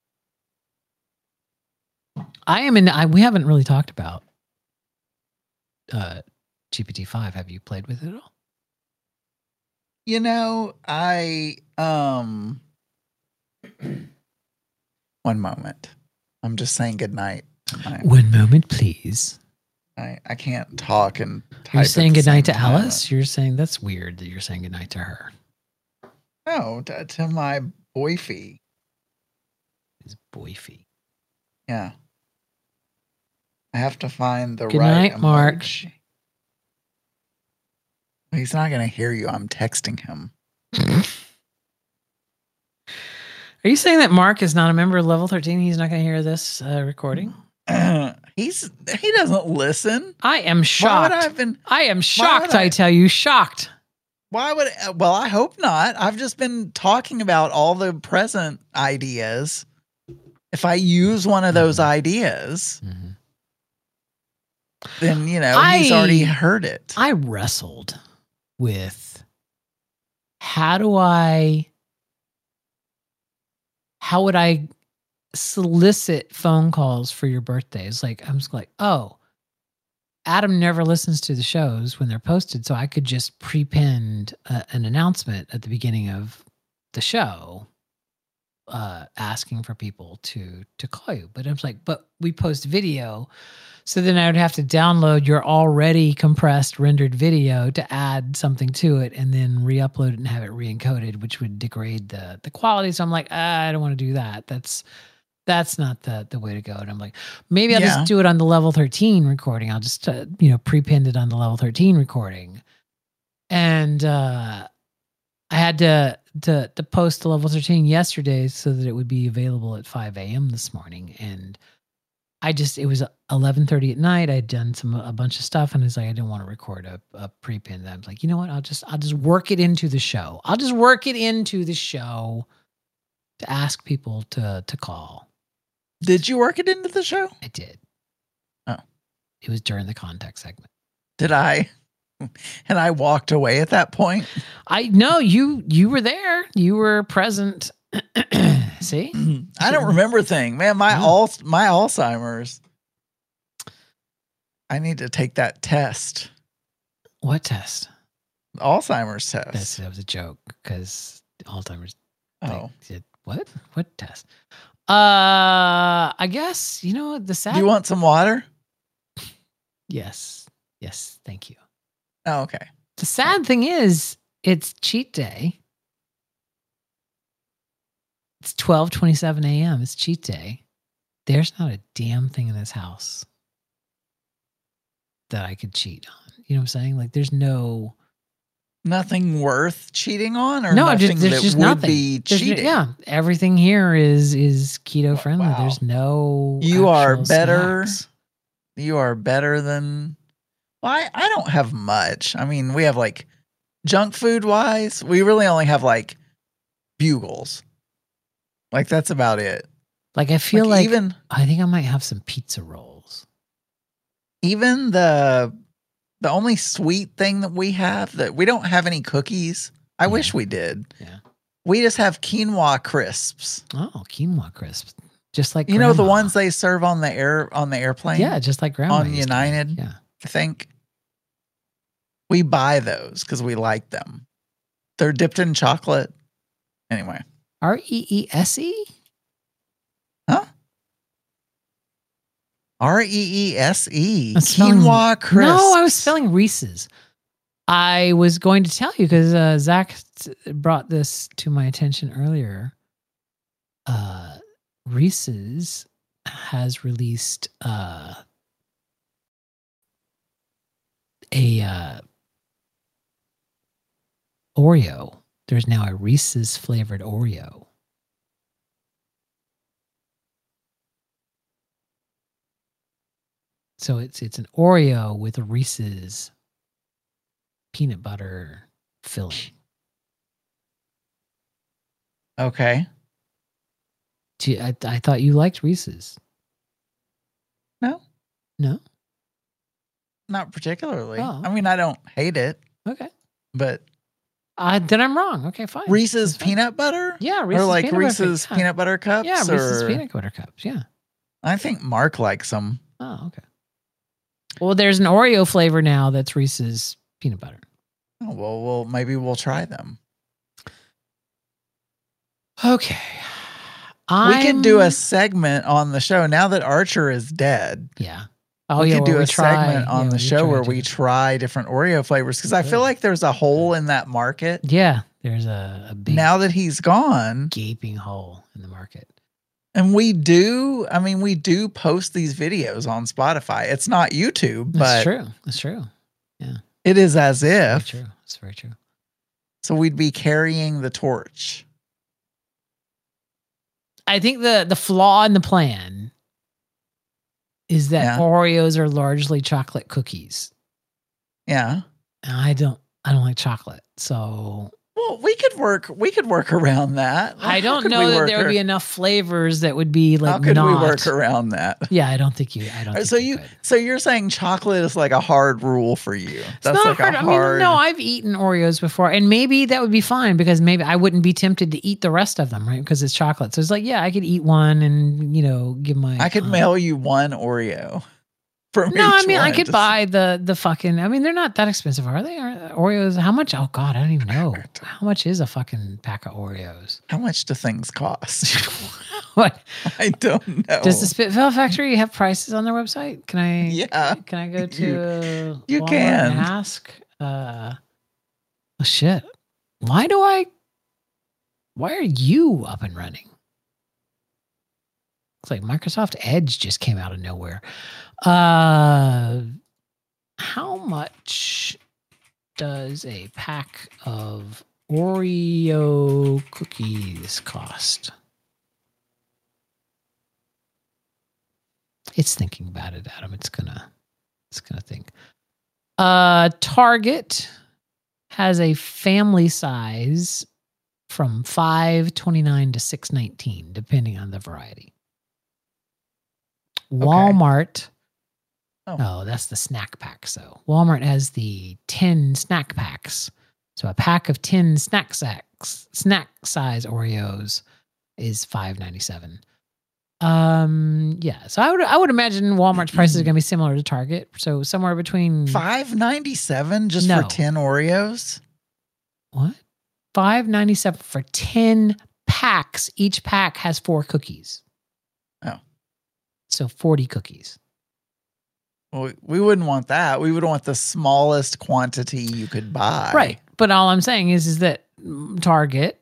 Speaker 3: I am in. I, we haven't really talked about uh, G P T five. Have you played with it at all?
Speaker 1: You know, I um. One moment. I'm just saying goodnight. I,
Speaker 3: One moment, please.
Speaker 1: I, I can't talk and type.
Speaker 3: Are you saying goodnight to
Speaker 1: time.
Speaker 3: Alice? You're saying that's weird that you're saying goodnight to her.
Speaker 1: No, to, to my boyfie.
Speaker 3: His boyfie.
Speaker 1: Yeah. I have to find the
Speaker 3: Good
Speaker 1: right
Speaker 3: night, Mark.
Speaker 1: emoji. He's not going to hear you. I'm texting him.
Speaker 3: Are you saying that Mark is not a member of Level thirteen? He's not going to hear this uh, recording?
Speaker 1: Uh, he's he doesn't listen.
Speaker 3: I am
Speaker 1: Why
Speaker 3: shocked.
Speaker 1: would I have been?
Speaker 3: I am shocked, I,
Speaker 1: I-
Speaker 3: tell you. Shocked.
Speaker 1: Why would? Well, I hope not. I've just been talking about all the present ideas. If I use one of those ideas,
Speaker 3: Mm-hmm.
Speaker 1: then you know
Speaker 3: I-
Speaker 1: he's already heard it.
Speaker 3: I wrestled with how do I, how would I solicit phone calls for your birthdays? Like, I'm just like, oh, Adam never listens to the shows when they're posted, so I could just prepend uh, an announcement at the beginning of the show, uh, asking for people to to call you. But I was like, but we post video, so then I would have to download your already compressed rendered video to add something to it, and then re-upload it and have it re-encoded, which would degrade the the quality. So I'm like, ah, I don't want to do that. That's That's not the the way to go. And I'm like, maybe I'll
Speaker 1: Yeah.
Speaker 3: just do it on the level thirteen recording. I'll just, uh, you know, prepend it on the level thirteen recording. And uh, I had to, to to post the level thirteen yesterday so that it would be available at five a.m. this morning. And I just, it was eleven thirty at night. I had done some a bunch of stuff, and it's like I didn't want to record a, a prepend. I was like, you know what? I'll just I'll just work it into the show. I'll just work it into the show to ask people to to call.
Speaker 1: Did you work it into the show?
Speaker 3: I did.
Speaker 1: Oh.
Speaker 3: It was during the contact segment.
Speaker 1: Did I? And I walked away at that point.
Speaker 3: I no, you you were there. You were present. See?
Speaker 1: I don't remember a thing, man. My
Speaker 3: Yeah.
Speaker 1: al my Alzheimer's. I need to take that test,
Speaker 3: What test?
Speaker 1: Alzheimer's test.
Speaker 3: That's, that was a joke because Alzheimer's.
Speaker 1: oh,
Speaker 3: Did, what? What test? Uh, I guess you know the sad.
Speaker 1: do you want some water?
Speaker 3: Yes, yes. Thank you.
Speaker 1: Oh, okay.
Speaker 3: The sad thing is, it's cheat day. It's twelve twenty-seven a.m. It's cheat day. There's not a damn thing in this house that I could cheat on. You know what I'm saying? Like, there's no.
Speaker 1: Nothing worth cheating on, or
Speaker 3: No,
Speaker 1: nothing
Speaker 3: just, there's
Speaker 1: that
Speaker 3: just
Speaker 1: would
Speaker 3: nothing.
Speaker 1: be
Speaker 3: There's ju-
Speaker 1: cheating.
Speaker 3: yeah, everything here is is keto friendly.
Speaker 1: Wow.
Speaker 3: There's no.
Speaker 1: You are
Speaker 3: actual
Speaker 1: better.
Speaker 3: snacks.
Speaker 1: You are better than. Well, I, I don't have much. I mean, we have like junk food wise, we really only have like bugles. Like that's about it.
Speaker 3: Like I feel
Speaker 1: Like,
Speaker 3: like,
Speaker 1: even
Speaker 3: I think I might have some pizza rolls.
Speaker 1: even the the only sweet thing that we have that we don't have any cookies. I
Speaker 3: Yeah.
Speaker 1: wish we did.
Speaker 3: Yeah.
Speaker 1: We just have quinoa crisps.
Speaker 3: Oh, quinoa crisps, just like
Speaker 1: You know the
Speaker 3: grandma.
Speaker 1: ones they serve on the air on the airplane?
Speaker 3: Yeah, just like grandma
Speaker 1: on
Speaker 3: used to make.
Speaker 1: United.
Speaker 3: Yeah.
Speaker 1: I think we buy those because we like them. They're dipped in chocolate. Anyway.
Speaker 3: R E E S E?
Speaker 1: Huh? R E E S E.
Speaker 3: I'm spelling-
Speaker 1: Quinoa crisps.
Speaker 3: No, I was spelling Reese's. I was going to tell you because uh, Zach t- brought this to my attention earlier. Uh, Reese's has released uh, a uh, Oreo. There's now a Reese's flavored Oreo. So it's it's an Oreo with a Reese's peanut butter filling.
Speaker 1: Okay.
Speaker 3: Do you- I, I thought you liked Reese's.
Speaker 1: No,
Speaker 3: No?
Speaker 1: not particularly.
Speaker 3: Oh.
Speaker 1: I mean, I don't hate it,
Speaker 3: Okay.
Speaker 1: but
Speaker 3: Uh, then I'm wrong. Okay, fine.
Speaker 1: Reese's
Speaker 3: That's fine.
Speaker 1: peanut butter?
Speaker 3: Yeah, Reese's
Speaker 1: or like
Speaker 3: peanut butter
Speaker 1: Reese's
Speaker 3: cups.
Speaker 1: peanut butter cups?
Speaker 3: Yeah, Reese's
Speaker 1: or-
Speaker 3: peanut butter cups. Yeah.
Speaker 1: I think Mark likes them.
Speaker 3: Oh, okay. Well, there's an Oreo flavor now that's Reese's peanut butter.
Speaker 1: Oh, well, well, maybe we'll try them.
Speaker 3: Okay.
Speaker 1: We
Speaker 3: I'm,
Speaker 1: could do a segment on the show now that Archer is dead.
Speaker 3: Yeah. Oh,
Speaker 1: we
Speaker 3: yeah.
Speaker 1: could
Speaker 3: where
Speaker 1: do
Speaker 3: we
Speaker 1: a
Speaker 3: try-
Speaker 1: segment on
Speaker 3: yeah,
Speaker 1: the
Speaker 3: we
Speaker 1: show
Speaker 3: try
Speaker 1: where
Speaker 3: to-
Speaker 1: we try different Oreo flavors because I
Speaker 3: Good.
Speaker 1: feel like there's a hole in that market.
Speaker 3: Yeah. There's a, a big
Speaker 1: Now that he's gone,
Speaker 3: gaping hole in the market.
Speaker 1: and we do, I mean, we do post these videos on Spotify. It's not YouTube,
Speaker 3: That's
Speaker 1: but
Speaker 3: true. That's true.
Speaker 1: it is as
Speaker 3: Very
Speaker 1: if.
Speaker 3: true. That's very true.
Speaker 1: So we'd be carrying the torch.
Speaker 3: I think the the flaw in the plan is that
Speaker 1: Yeah.
Speaker 3: Oreos are largely chocolate cookies.
Speaker 1: Yeah.
Speaker 3: And I don't I don't like chocolate. So
Speaker 1: Well, we could work. We could work around that.
Speaker 3: I
Speaker 1: How
Speaker 3: don't
Speaker 1: could
Speaker 3: know
Speaker 1: we
Speaker 3: that
Speaker 1: work
Speaker 3: there would
Speaker 1: ar-
Speaker 3: be enough flavors that would be like
Speaker 1: How could
Speaker 3: not.
Speaker 1: we work around that?
Speaker 3: Yeah, I don't think you I don't think
Speaker 1: So
Speaker 3: you,
Speaker 1: you,
Speaker 3: could.
Speaker 1: so you're saying chocolate is like a hard rule for you?
Speaker 3: It's
Speaker 1: That's
Speaker 3: not
Speaker 1: like
Speaker 3: hard.
Speaker 1: a
Speaker 3: I
Speaker 1: hard.
Speaker 3: mean, no, I've eaten Oreos before, and maybe that would be fine because maybe I wouldn't be tempted to eat the rest of them, right? Because it's chocolate. So it's like, yeah, I could eat one and you know give my.
Speaker 1: I could
Speaker 3: uh,
Speaker 1: mail you one Oreo. From
Speaker 3: No, I
Speaker 1: each
Speaker 3: mean I
Speaker 1: one.
Speaker 3: could
Speaker 1: Just-
Speaker 3: buy the the fucking. I mean they're not that expensive, are they? Are Oreos? How much? Oh God, I don't even know. How much is a fucking pack of Oreos?
Speaker 1: How much do things cost?
Speaker 3: What
Speaker 1: I don't know.
Speaker 3: does the Spitfell Factory have prices on their website? Can I?
Speaker 1: Yeah.
Speaker 3: Can I go to
Speaker 1: You- you
Speaker 3: Walmart
Speaker 1: can.
Speaker 3: and ask? Uh, oh shit! Why do I? Why are you up and running? Looks like Microsoft Edge just came out of nowhere. Uh, how much does a pack of Oreo cookies cost? It's thinking about it, Adam. It's gonna, it's gonna think. Uh, Target has a family size from five twenty nine to six nineteen, depending on the variety. Walmart.
Speaker 1: Oh.
Speaker 3: Oh, that's the snack pack. So Walmart has the ten snack packs. So a pack of ten snack sacks, snack size Oreos is five ninety seven. Um, yeah. So I would I would imagine Walmart's prices are going to be similar to Target. So somewhere between
Speaker 1: five ninety seven just
Speaker 3: No.
Speaker 1: for ten Oreos?
Speaker 3: what five ninety seven for ten packs. Each pack has four cookies.
Speaker 1: Oh.
Speaker 3: So forty cookies.
Speaker 1: Well, we- we wouldn't want that. We would want the smallest quantity you could buy.
Speaker 3: Right. But all I'm saying is, is that mm, Target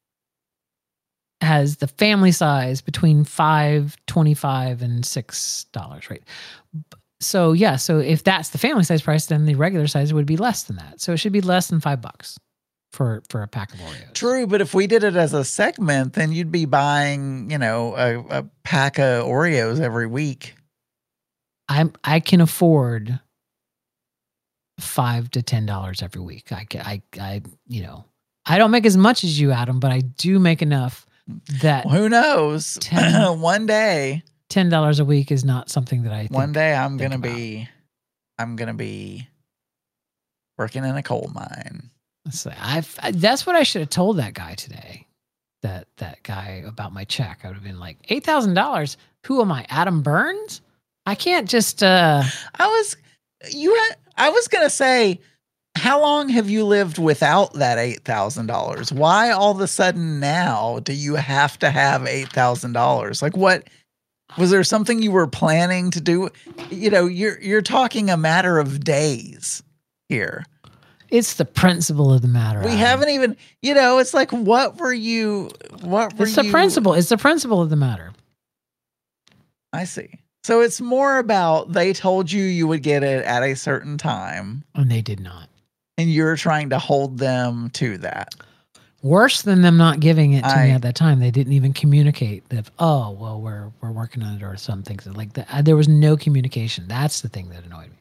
Speaker 3: has the family size between five twenty-five and six dollars, right? B- So yeah, so if that's the family size price, then the regular size would be less than that. So it should be less than five bucks for for a pack of Oreos.
Speaker 1: True, but if we did it as a segment, then you'd be buying, you know, a, a pack of Oreos every week.
Speaker 3: I'm I can afford five to ten dollars every week. I ca- I I you know I don't make as much as you, Adam, but I do make enough that
Speaker 1: Well, who knows?
Speaker 3: ten-
Speaker 1: one day,
Speaker 3: ten dollars a week is not something that I think.
Speaker 1: one day I'm
Speaker 3: think
Speaker 1: gonna
Speaker 3: about.
Speaker 1: be, I'm gonna be working in a coal mine.
Speaker 3: So I've, I, that's what I should have told that guy today. That that guy about my check. I would have been like eight thousand dollars. Who am I, Adam Burns? I can't just. uh
Speaker 1: I was, you had, I was gonna say, how long have you lived without that eight thousand dollars? Why all of a sudden now do you have to have eight thousand dollars? Like, what was there something you were planning to do? You know, you're you're talking a matter of days here.
Speaker 3: It's the principle of the matter.
Speaker 1: We
Speaker 3: Adam.
Speaker 1: haven't even, you know, it's like, what were you? What were
Speaker 3: It's the
Speaker 1: you?
Speaker 3: principle. It's the principle of the matter.
Speaker 1: I see. So it's more about they told you you would get it at a certain time,
Speaker 3: And they did not.
Speaker 1: and you're trying to hold them to that.
Speaker 3: Worse than them not giving it to me
Speaker 1: I-
Speaker 3: at that time, they didn't even communicate that. Oh well, we're we're working on it or some things like that. Uh, There was no communication. That's the thing that annoyed me.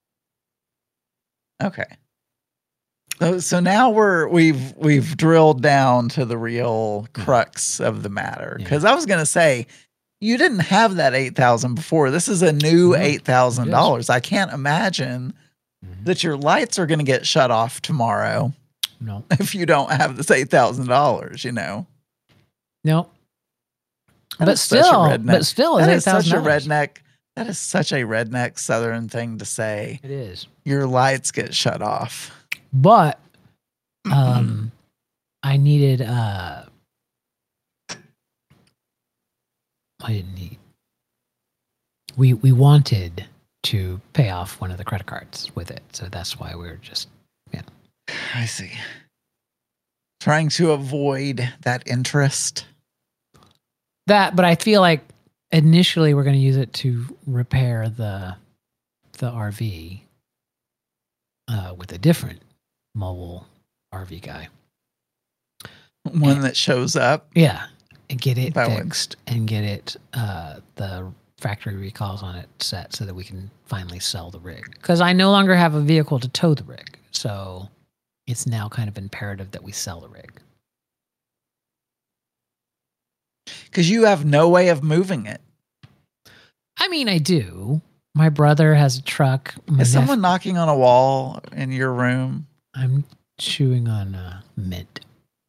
Speaker 1: Okay. So, so now we're we've we've drilled down to the real crux of the matter.
Speaker 3: Yeah.
Speaker 1: Because I was gonna say, you didn't have that eight thousand before. This is a new
Speaker 3: No,
Speaker 1: eight thousand dollars. I can't imagine
Speaker 3: Mhm.
Speaker 1: that your lights are gonna get shut off tomorrow.
Speaker 3: no.
Speaker 1: if you don't have this eight thousand dollars, you know.
Speaker 3: No.
Speaker 1: That
Speaker 3: But
Speaker 1: is such a
Speaker 3: still,
Speaker 1: redneck-
Speaker 3: but still,
Speaker 1: That
Speaker 3: it's
Speaker 1: is such a
Speaker 3: eight thousand dollars.
Speaker 1: redneck. That is such a redneck Southern thing to say.
Speaker 3: It is.
Speaker 1: Your lights get shut off.
Speaker 3: But um, I needed. Uh, I didn't need. We we wanted to pay off one of the credit cards with it, so that's why we were just. Yeah.
Speaker 1: I see. Trying to avoid that interest.
Speaker 3: That, but I feel like initially we're going to use it to repair the the R V uh, with a different mobile R V guy.
Speaker 1: One that shows up.
Speaker 3: Yeah, and get it
Speaker 1: That one.
Speaker 3: fixed and get it uh, the factory recalls on it set so that we can finally sell the rig. Because I no longer have a vehicle to tow the rig, so it's now kind of imperative that we sell the rig.
Speaker 1: Because you have no way of moving it.
Speaker 3: I mean, I do. My brother has a truck. My
Speaker 1: Is
Speaker 3: nep-
Speaker 1: someone knocking on a wall in your room?
Speaker 3: I'm chewing on uh, mint.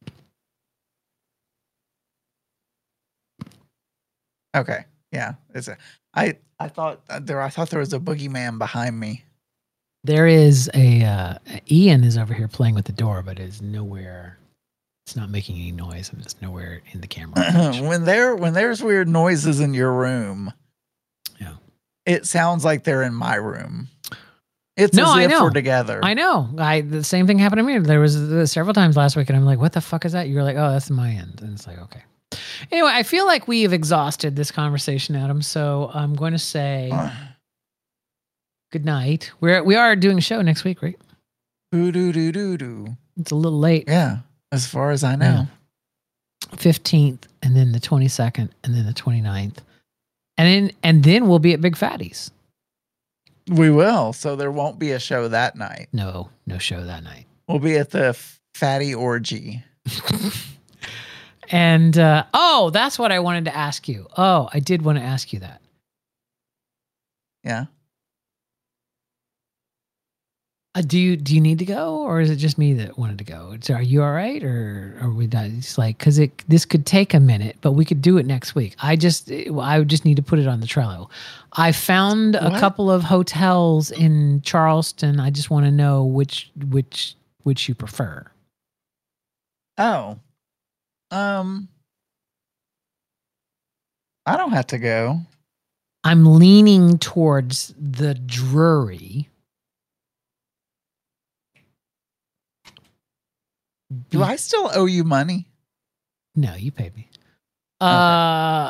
Speaker 1: Okay. Yeah. It's a, I, I thought there I thought there was a boogeyman behind me.
Speaker 3: There is a uh, Ian is over here playing with the door, but is nowhere. It's not making any noise, and it's nowhere in the camera. range.
Speaker 1: when there when there's weird noises in your room,
Speaker 3: Yeah.
Speaker 1: it sounds like they're in my room. It's
Speaker 3: No,
Speaker 1: as
Speaker 3: I
Speaker 1: if
Speaker 3: know.
Speaker 1: we're together.
Speaker 3: I know. I the same thing happened to me. There was uh, several times last week, and I'm like, "What the fuck is that?" You're like, "Oh, that's my end," and it's like, "Okay." Anyway, I feel like we have exhausted this conversation, Adam. So I'm going to say good night. We're we are doing a show next week, right?
Speaker 1: Doo doo doo doo doo.
Speaker 3: It's a little late.
Speaker 1: Yeah, as far as I know.
Speaker 3: fifteenth, and then the twenty-second, and then the twenty-ninth. And then and then we'll be at Big Fatties.
Speaker 1: We will. So there won't be a show that night.
Speaker 3: No, no show that night.
Speaker 1: We'll be at the Fatty Orgy.
Speaker 3: And uh, oh, that's what I wanted to ask you. Oh, I did want to ask you that.
Speaker 1: Yeah.
Speaker 3: Uh, do you do you need to go, or is it just me that wanted to go? It's, are you all right, or are we not? It's like because it this could take a minute, but we could do it next week. I just I would just need to put it on the Trello. I found a
Speaker 1: What?
Speaker 3: couple of hotels in Charleston. I just want to know which which which you prefer.
Speaker 1: Oh. Um. I don't have to go.
Speaker 3: I'm leaning towards the Drury.
Speaker 1: Do I still owe you money?
Speaker 3: No, you paid me. Uh,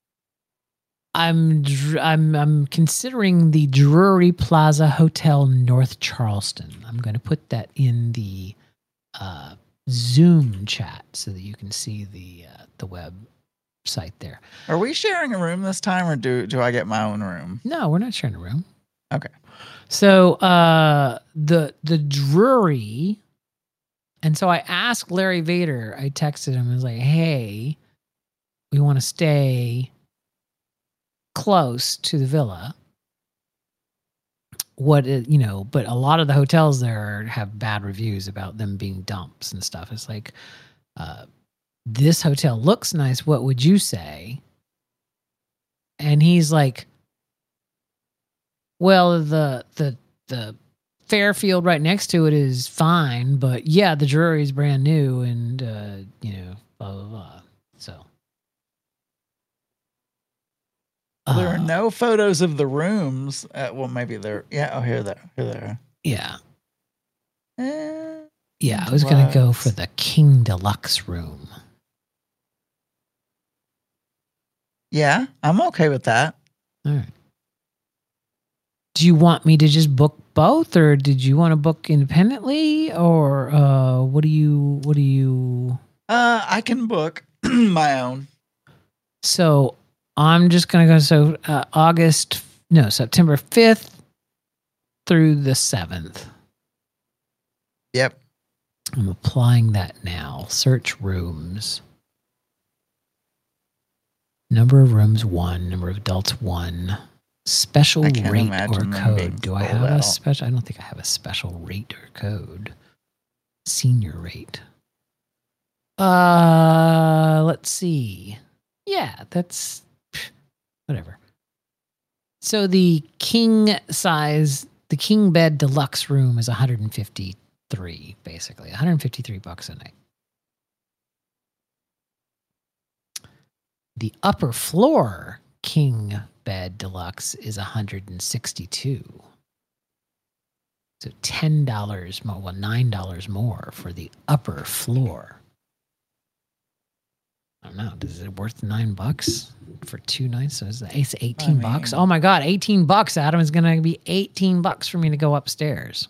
Speaker 3: I'm dr- I'm I'm considering the Drury Plaza Hotel North Charleston. I'm going to put that in the uh, Zoom chat so that you can see the uh, the website there.
Speaker 1: Are we sharing a room this time, or do do I get my own room?
Speaker 3: No, we're not sharing a room.
Speaker 1: Okay.
Speaker 3: So uh, the the Drury. And so I asked Larry Vader, I texted him, I was like, hey, we want to stay close to the villa. What, it, you know, but a lot of the hotels there have bad reviews about them being dumps and stuff. It's like, uh, this hotel looks nice. What would you say? And he's like, well, the, the, the, Fairfield right next to it is fine, but yeah, the Drury's brand new and, uh, you know, blah, blah, blah. So.
Speaker 1: Well, there are
Speaker 3: Uh,
Speaker 1: no photos of the rooms. Uh, well, maybe there. Yeah. Oh, here there. Here there.
Speaker 3: Yeah.
Speaker 1: Eh,
Speaker 3: Yeah, I was going to go
Speaker 1: Deluxe.
Speaker 3: for the King Deluxe room.
Speaker 1: yeah, I'm okay with that.
Speaker 3: All right. Do you want me to just book both, or did you want to book independently, or uh, what do you, what do you...
Speaker 1: Uh, I can book my own.
Speaker 3: So I'm just going to go, so uh, August, no, September fifth through the seventh.
Speaker 1: Yep.
Speaker 3: I'm applying that now. Search rooms. Number of rooms, one. Number of adults, one. Special
Speaker 1: I can't
Speaker 3: rate or
Speaker 1: imagine them being
Speaker 3: code. Do I
Speaker 1: sold
Speaker 3: have a
Speaker 1: out.
Speaker 3: special? I don't think I have a special rate or code. senior rate. Uh, let's see. Yeah, that's whatever. So the king size, the king bed deluxe room is one hundred fifty-three, basically one hundred fifty-three bucks a night. The upper floor king bed deluxe is one hundred sixty-two. So ten dollars more, well, nine dollars more for the upper floor. I don't know. Is it worth nine bucks for two nights? So it's it's eighteen I mean, bucks. Oh my God, eighteen bucks, Adam. Is going to be eighteen bucks for me to go upstairs.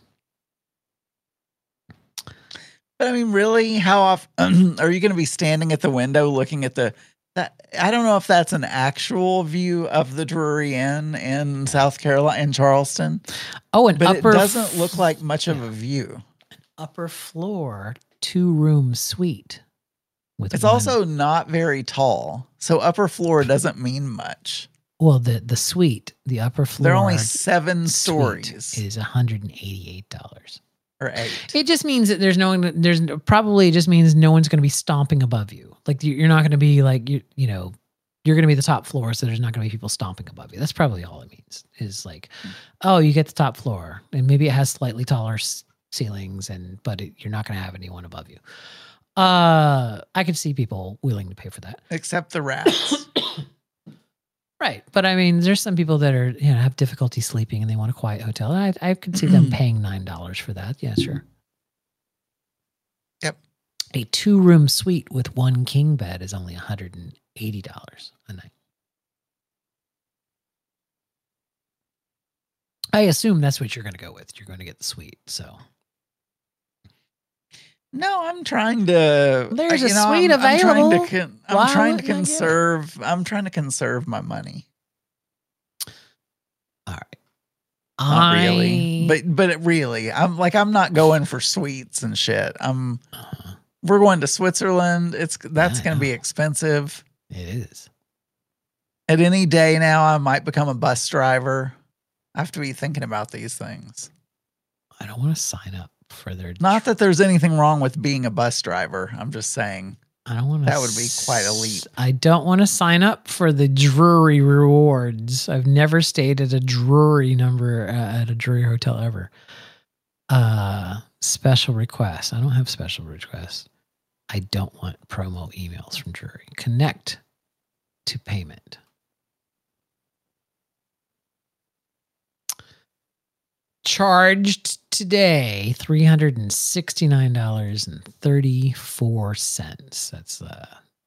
Speaker 1: But I mean, really, how often are you going to be standing at the window looking at the, that? I don't know if that's an actual view of the Drury Inn in South Carolina, in Charleston.
Speaker 3: Oh, an
Speaker 1: but
Speaker 3: upper.
Speaker 1: It doesn't look like much of a view.
Speaker 3: An upper floor, two room suite.
Speaker 1: It's one. Also not very tall, so upper floor doesn't mean much.
Speaker 3: Well, the the suite, the upper floor,
Speaker 1: they're only seven stories.
Speaker 3: Is one hundred and eighty eight dollars
Speaker 1: or eight.
Speaker 3: It just means that there's no one. There's probably just means no one's going to be stomping above you. Like you're not going to be like you you know you're going to be the top floor, so there's not going to be people stomping above you. That's probably all it means. Is like, oh, you get the top floor, and maybe it has slightly taller s- ceilings, and but it, you're not going to have anyone above you. Uh, I could see people willing to pay for that.
Speaker 1: Except the rats.
Speaker 3: Right. But I mean, there's some people that are, you know, have difficulty sleeping and they want a quiet hotel. I, I could see them paying nine dollars for that. Yeah, sure.
Speaker 1: Yep.
Speaker 3: A two room suite with one king bed is only one hundred eighty dollars a night. I assume that's what you're going to go with. You're going to get the suite. So.
Speaker 1: No, I'm trying to.
Speaker 3: There's
Speaker 1: you
Speaker 3: a
Speaker 1: know,
Speaker 3: suite
Speaker 1: I'm,
Speaker 3: available.
Speaker 1: I'm trying to. Con, I'm
Speaker 3: Why
Speaker 1: trying to
Speaker 3: wouldn't I get it?
Speaker 1: conserve. I'm trying to conserve my money.
Speaker 3: All right.
Speaker 1: Not
Speaker 3: I,
Speaker 1: really, but but it really, I'm like I'm not going for suites and shit. I'm. Uh, we're going to Switzerland. It's that's
Speaker 3: yeah,
Speaker 1: going to be expensive.
Speaker 3: It is.
Speaker 1: At any day now, I might become a bus driver. I have to be thinking about these things.
Speaker 3: I don't want to sign up for their.
Speaker 1: Not that there's anything wrong with being a bus driver. I'm just saying.
Speaker 3: I don't want to.
Speaker 1: That would be quite a leap.
Speaker 3: I don't want to sign up for the Drury rewards. I've never stayed at a Drury number uh, at a Drury hotel ever. Uh, special requests. I don't have special requests. I don't want promo emails from Drury. Connect to payment. Charged today three hundred sixty-nine dollars and thirty-four cents. That's uh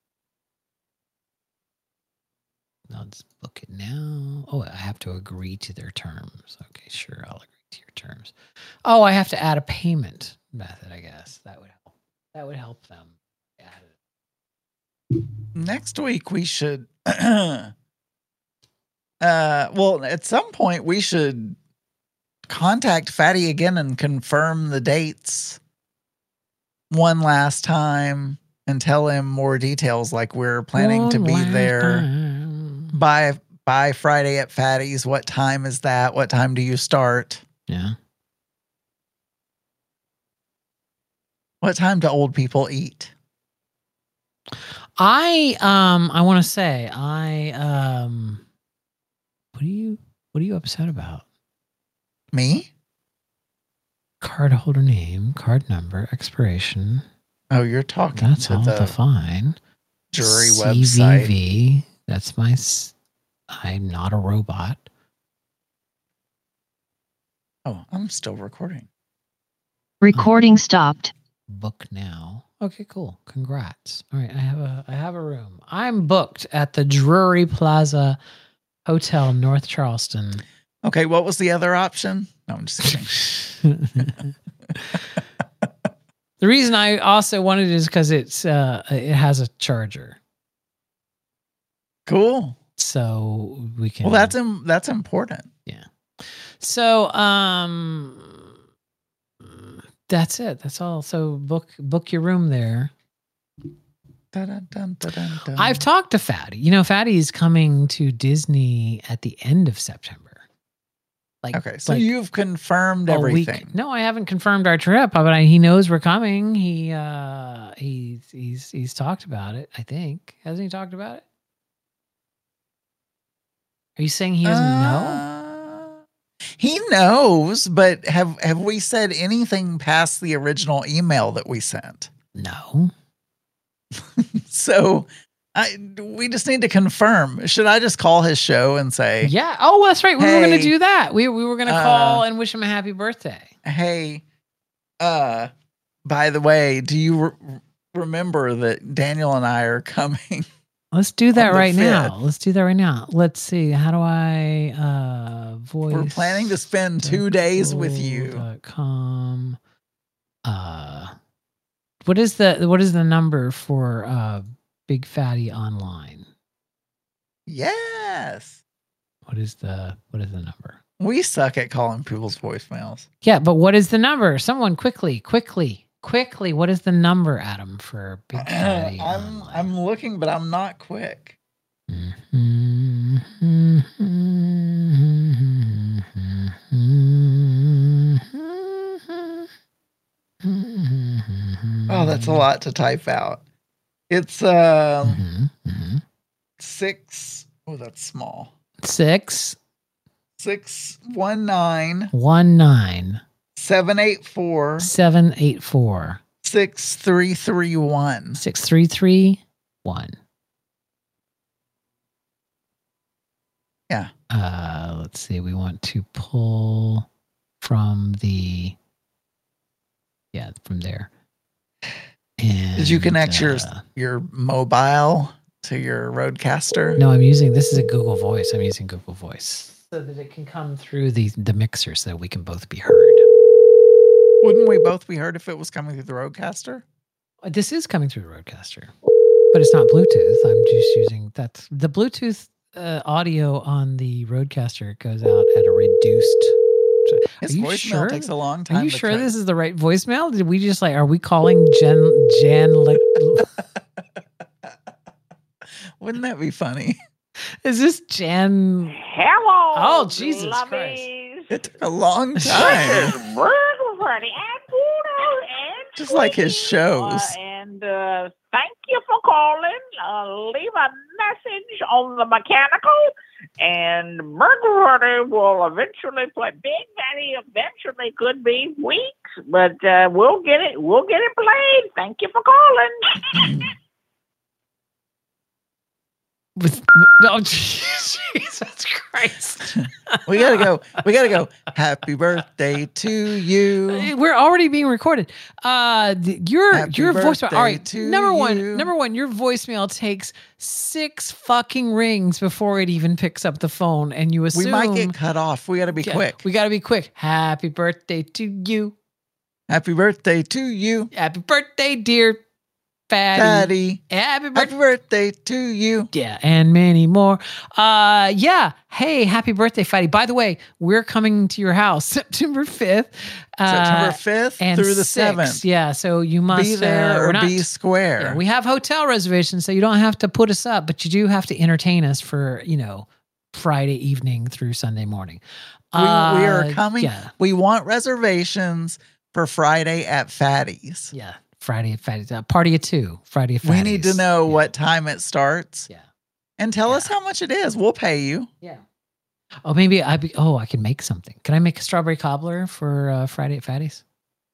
Speaker 3: I'll just book it now. Oh, I have to agree to their terms. Okay, sure, I'll agree to your terms. Oh, I have to add a payment method, I guess. That would help. That would help them add it.
Speaker 1: Next week we should uh well, at some point we should contact Fatty again and confirm the dates one last time and tell him more details, like we're planning one to be there time. by by Friday at Fatty's. What time is that? What time do you start?
Speaker 3: Yeah.
Speaker 1: What time do old people eat?
Speaker 3: I um I want to say I um what are you what are you upset about?
Speaker 1: Me?
Speaker 3: Card holder name, card number, expiration.
Speaker 1: Oh, you're talking
Speaker 3: That's
Speaker 1: to
Speaker 3: all
Speaker 1: the
Speaker 3: fine.
Speaker 1: Drury
Speaker 3: C V V,
Speaker 1: website.
Speaker 3: That's my. I'm not a robot.
Speaker 1: Oh, I'm still recording.
Speaker 4: Recording oh. stopped.
Speaker 3: Book now. Okay, cool. Congrats. All right, I have a. I have a room. I'm booked at the Drury Plaza Hotel, North Charleston.
Speaker 1: Okay, what was the other option? No, I'm just kidding.
Speaker 3: The reason I also wanted it is because it's uh, it has a charger.
Speaker 1: Cool.
Speaker 3: So we can.
Speaker 1: Well, that's Im- that's important.
Speaker 3: Yeah. So um, that's it. That's all. So book book your room there.
Speaker 1: Dun, dun, dun, dun, dun.
Speaker 3: I've talked to Fatty. You know, Fatty is coming to Disney at the end of September. Like,
Speaker 1: Okay, so
Speaker 3: like
Speaker 1: you've confirmed
Speaker 3: a week-
Speaker 1: everything.
Speaker 3: No, I haven't confirmed our trip, but I, he knows we're coming. He uh he's he's he's talked about it, I think. Hasn't he talked about it? Are you saying he doesn't know?
Speaker 1: Uh, He knows, but have have we said anything past the original email that we sent?
Speaker 3: No.
Speaker 1: So I we just need to confirm. Should I just call his show and say,
Speaker 3: Yeah. Oh, that's right. We were going to
Speaker 1: Hey,
Speaker 3: do that. We we were going to
Speaker 1: uh,
Speaker 3: call and wish him a happy birthday.
Speaker 1: "Hey, uh, by the way, do you re- remember that Daniel and I are coming?"
Speaker 3: Let's do that
Speaker 1: on the
Speaker 3: right now.
Speaker 1: fifth.
Speaker 3: Let's do that right now. Let's see. How do I uh voice?
Speaker 1: We're planning to spend two days with you.
Speaker 3: dot com. Uh, what is the what is the number for uh Big Fatty Online?
Speaker 1: Yes.
Speaker 3: What is the what is the number?
Speaker 1: We suck at calling people's voicemails.
Speaker 3: Yeah, but what is the number? Someone quickly, quickly, quickly. What is the number, Adam, for Big Fatty
Speaker 1: I'm
Speaker 3: Online?
Speaker 1: I'm looking, but I'm not quick. Oh, that's a lot to type out. It's um
Speaker 3: Mhm, mhm.
Speaker 1: six. Oh, that's small.
Speaker 3: Six
Speaker 1: Six one nine
Speaker 3: one nine
Speaker 1: seven eight four
Speaker 3: seven eight four
Speaker 1: six three three one.
Speaker 3: six three three one.
Speaker 1: Yeah.
Speaker 3: Uh, let's see. We want to pull from the yeah from there. And,
Speaker 1: Did you connect your
Speaker 3: uh,
Speaker 1: your mobile to your Roadcaster?
Speaker 3: No, I'm using this is a Google Voice. I'm using Google Voice so that it can come through the the mixer so that we can both be heard.
Speaker 1: Wouldn't we both be heard if it was coming through the Roadcaster?
Speaker 3: Uh, This is coming through Roadcaster, but it's not Bluetooth. I'm just using that's the Bluetooth uh, audio on the Roadcaster goes out at a reduced.
Speaker 1: His
Speaker 3: Are you
Speaker 1: voicemail
Speaker 3: sure?
Speaker 1: takes a long time.
Speaker 3: Are you
Speaker 1: to
Speaker 3: sure
Speaker 1: cut.
Speaker 3: this is the right voicemail? Did we just like? Are we calling Jen Jan? Like,
Speaker 1: Wouldn't that be funny?
Speaker 3: is this Jan?
Speaker 5: Hello.
Speaker 3: Oh, Jesus
Speaker 5: lovies.
Speaker 1: It took a long
Speaker 5: This
Speaker 1: time.
Speaker 5: is Burger Freddy and Poodle and
Speaker 1: Just like his
Speaker 5: Tweety.
Speaker 1: shows.
Speaker 5: Uh, and uh, thank you for calling. Uh, leave a message on the mechanical, and Burger Freddy will eventually play. Big Daddy eventually could be weeks, but uh, we'll get it. We'll get it played. Thank you for calling.
Speaker 3: With, oh, Jesus Christ!
Speaker 1: We gotta go. We gotta go. Happy birthday to you.
Speaker 3: We're already being recorded. Uh, th- your
Speaker 1: Happy
Speaker 3: your voicemail.
Speaker 1: birthday
Speaker 3: All right,
Speaker 1: to
Speaker 3: number
Speaker 1: you.
Speaker 3: one. Number one. Your voicemail takes six fucking rings before it even picks up the phone, and you assume
Speaker 1: We might get cut off. We gotta be
Speaker 3: Yeah,
Speaker 1: quick.
Speaker 3: We got to be quick. Happy birthday to you.
Speaker 1: Happy birthday to you,
Speaker 3: Happy birthday, dear Fatty.
Speaker 1: Daddy.
Speaker 3: Happy birthday.
Speaker 1: Happy birthday to you.
Speaker 3: Yeah, and many more. Uh, yeah. Hey, happy birthday, Fatty. By the way, we're coming to your house September fifth. Uh,
Speaker 1: September fifth
Speaker 3: and
Speaker 1: through the
Speaker 3: sixth.
Speaker 1: seventh.
Speaker 3: Yeah, so you must
Speaker 1: Be there
Speaker 3: uh, we're
Speaker 1: or
Speaker 3: not-
Speaker 1: be square.
Speaker 3: Yeah, we have hotel reservations, so you don't have to put us up, but you do have to entertain us for, you know, Friday evening through Sunday morning.
Speaker 1: We, we are
Speaker 3: Uh,
Speaker 1: coming.
Speaker 3: Yeah,
Speaker 1: We want reservations for Friday at Fatty's.
Speaker 3: yeah. Friday at Fatty's. Uh, party at two. Friday at
Speaker 1: We
Speaker 3: Fatty's.
Speaker 1: need to know
Speaker 3: Yeah,
Speaker 1: what time it starts
Speaker 3: Yeah.
Speaker 1: and tell
Speaker 3: Yeah.
Speaker 1: us how much it is. We'll pay you.
Speaker 3: Yeah. Oh, maybe I be. Oh, I can make something. Can I make a strawberry cobbler for uh, Friday at Fatty's?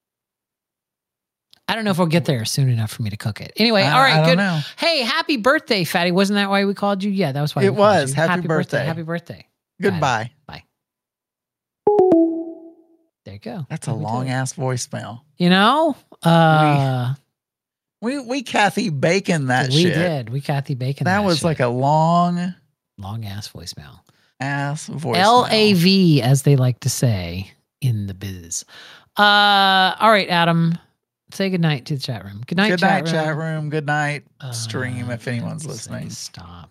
Speaker 3: I don't know if we'll get there soon enough for me to cook it. Anyway,
Speaker 1: I-
Speaker 3: all right,
Speaker 1: I don't
Speaker 3: good.
Speaker 1: know.
Speaker 3: Hey, happy birthday, Fatty! Wasn't that why we called you? Yeah, that was why.
Speaker 1: It
Speaker 3: we called
Speaker 1: was.
Speaker 3: you.
Speaker 1: Happy birthday.
Speaker 3: Happy birthday!
Speaker 1: Goodbye.
Speaker 3: There you go.
Speaker 1: That's a
Speaker 3: We did
Speaker 1: long
Speaker 3: it.
Speaker 1: ass voicemail.
Speaker 3: You know, uh,
Speaker 1: We we Kathy Bacon that
Speaker 3: we
Speaker 1: shit.
Speaker 3: did. We Kathy Bacon.
Speaker 1: That, was
Speaker 3: shit.
Speaker 1: like a long
Speaker 3: long ass voicemail.
Speaker 1: ass voicemail.
Speaker 3: L A V, as they like to say in the biz. Uh, all right, Adam. Say goodnight to the chat room. Good night,
Speaker 1: Good
Speaker 3: chat
Speaker 1: night,
Speaker 3: room.
Speaker 1: chat room. Good night,
Speaker 3: Uh,
Speaker 1: stream, if anyone's
Speaker 3: let's say
Speaker 1: listening.
Speaker 3: Stop.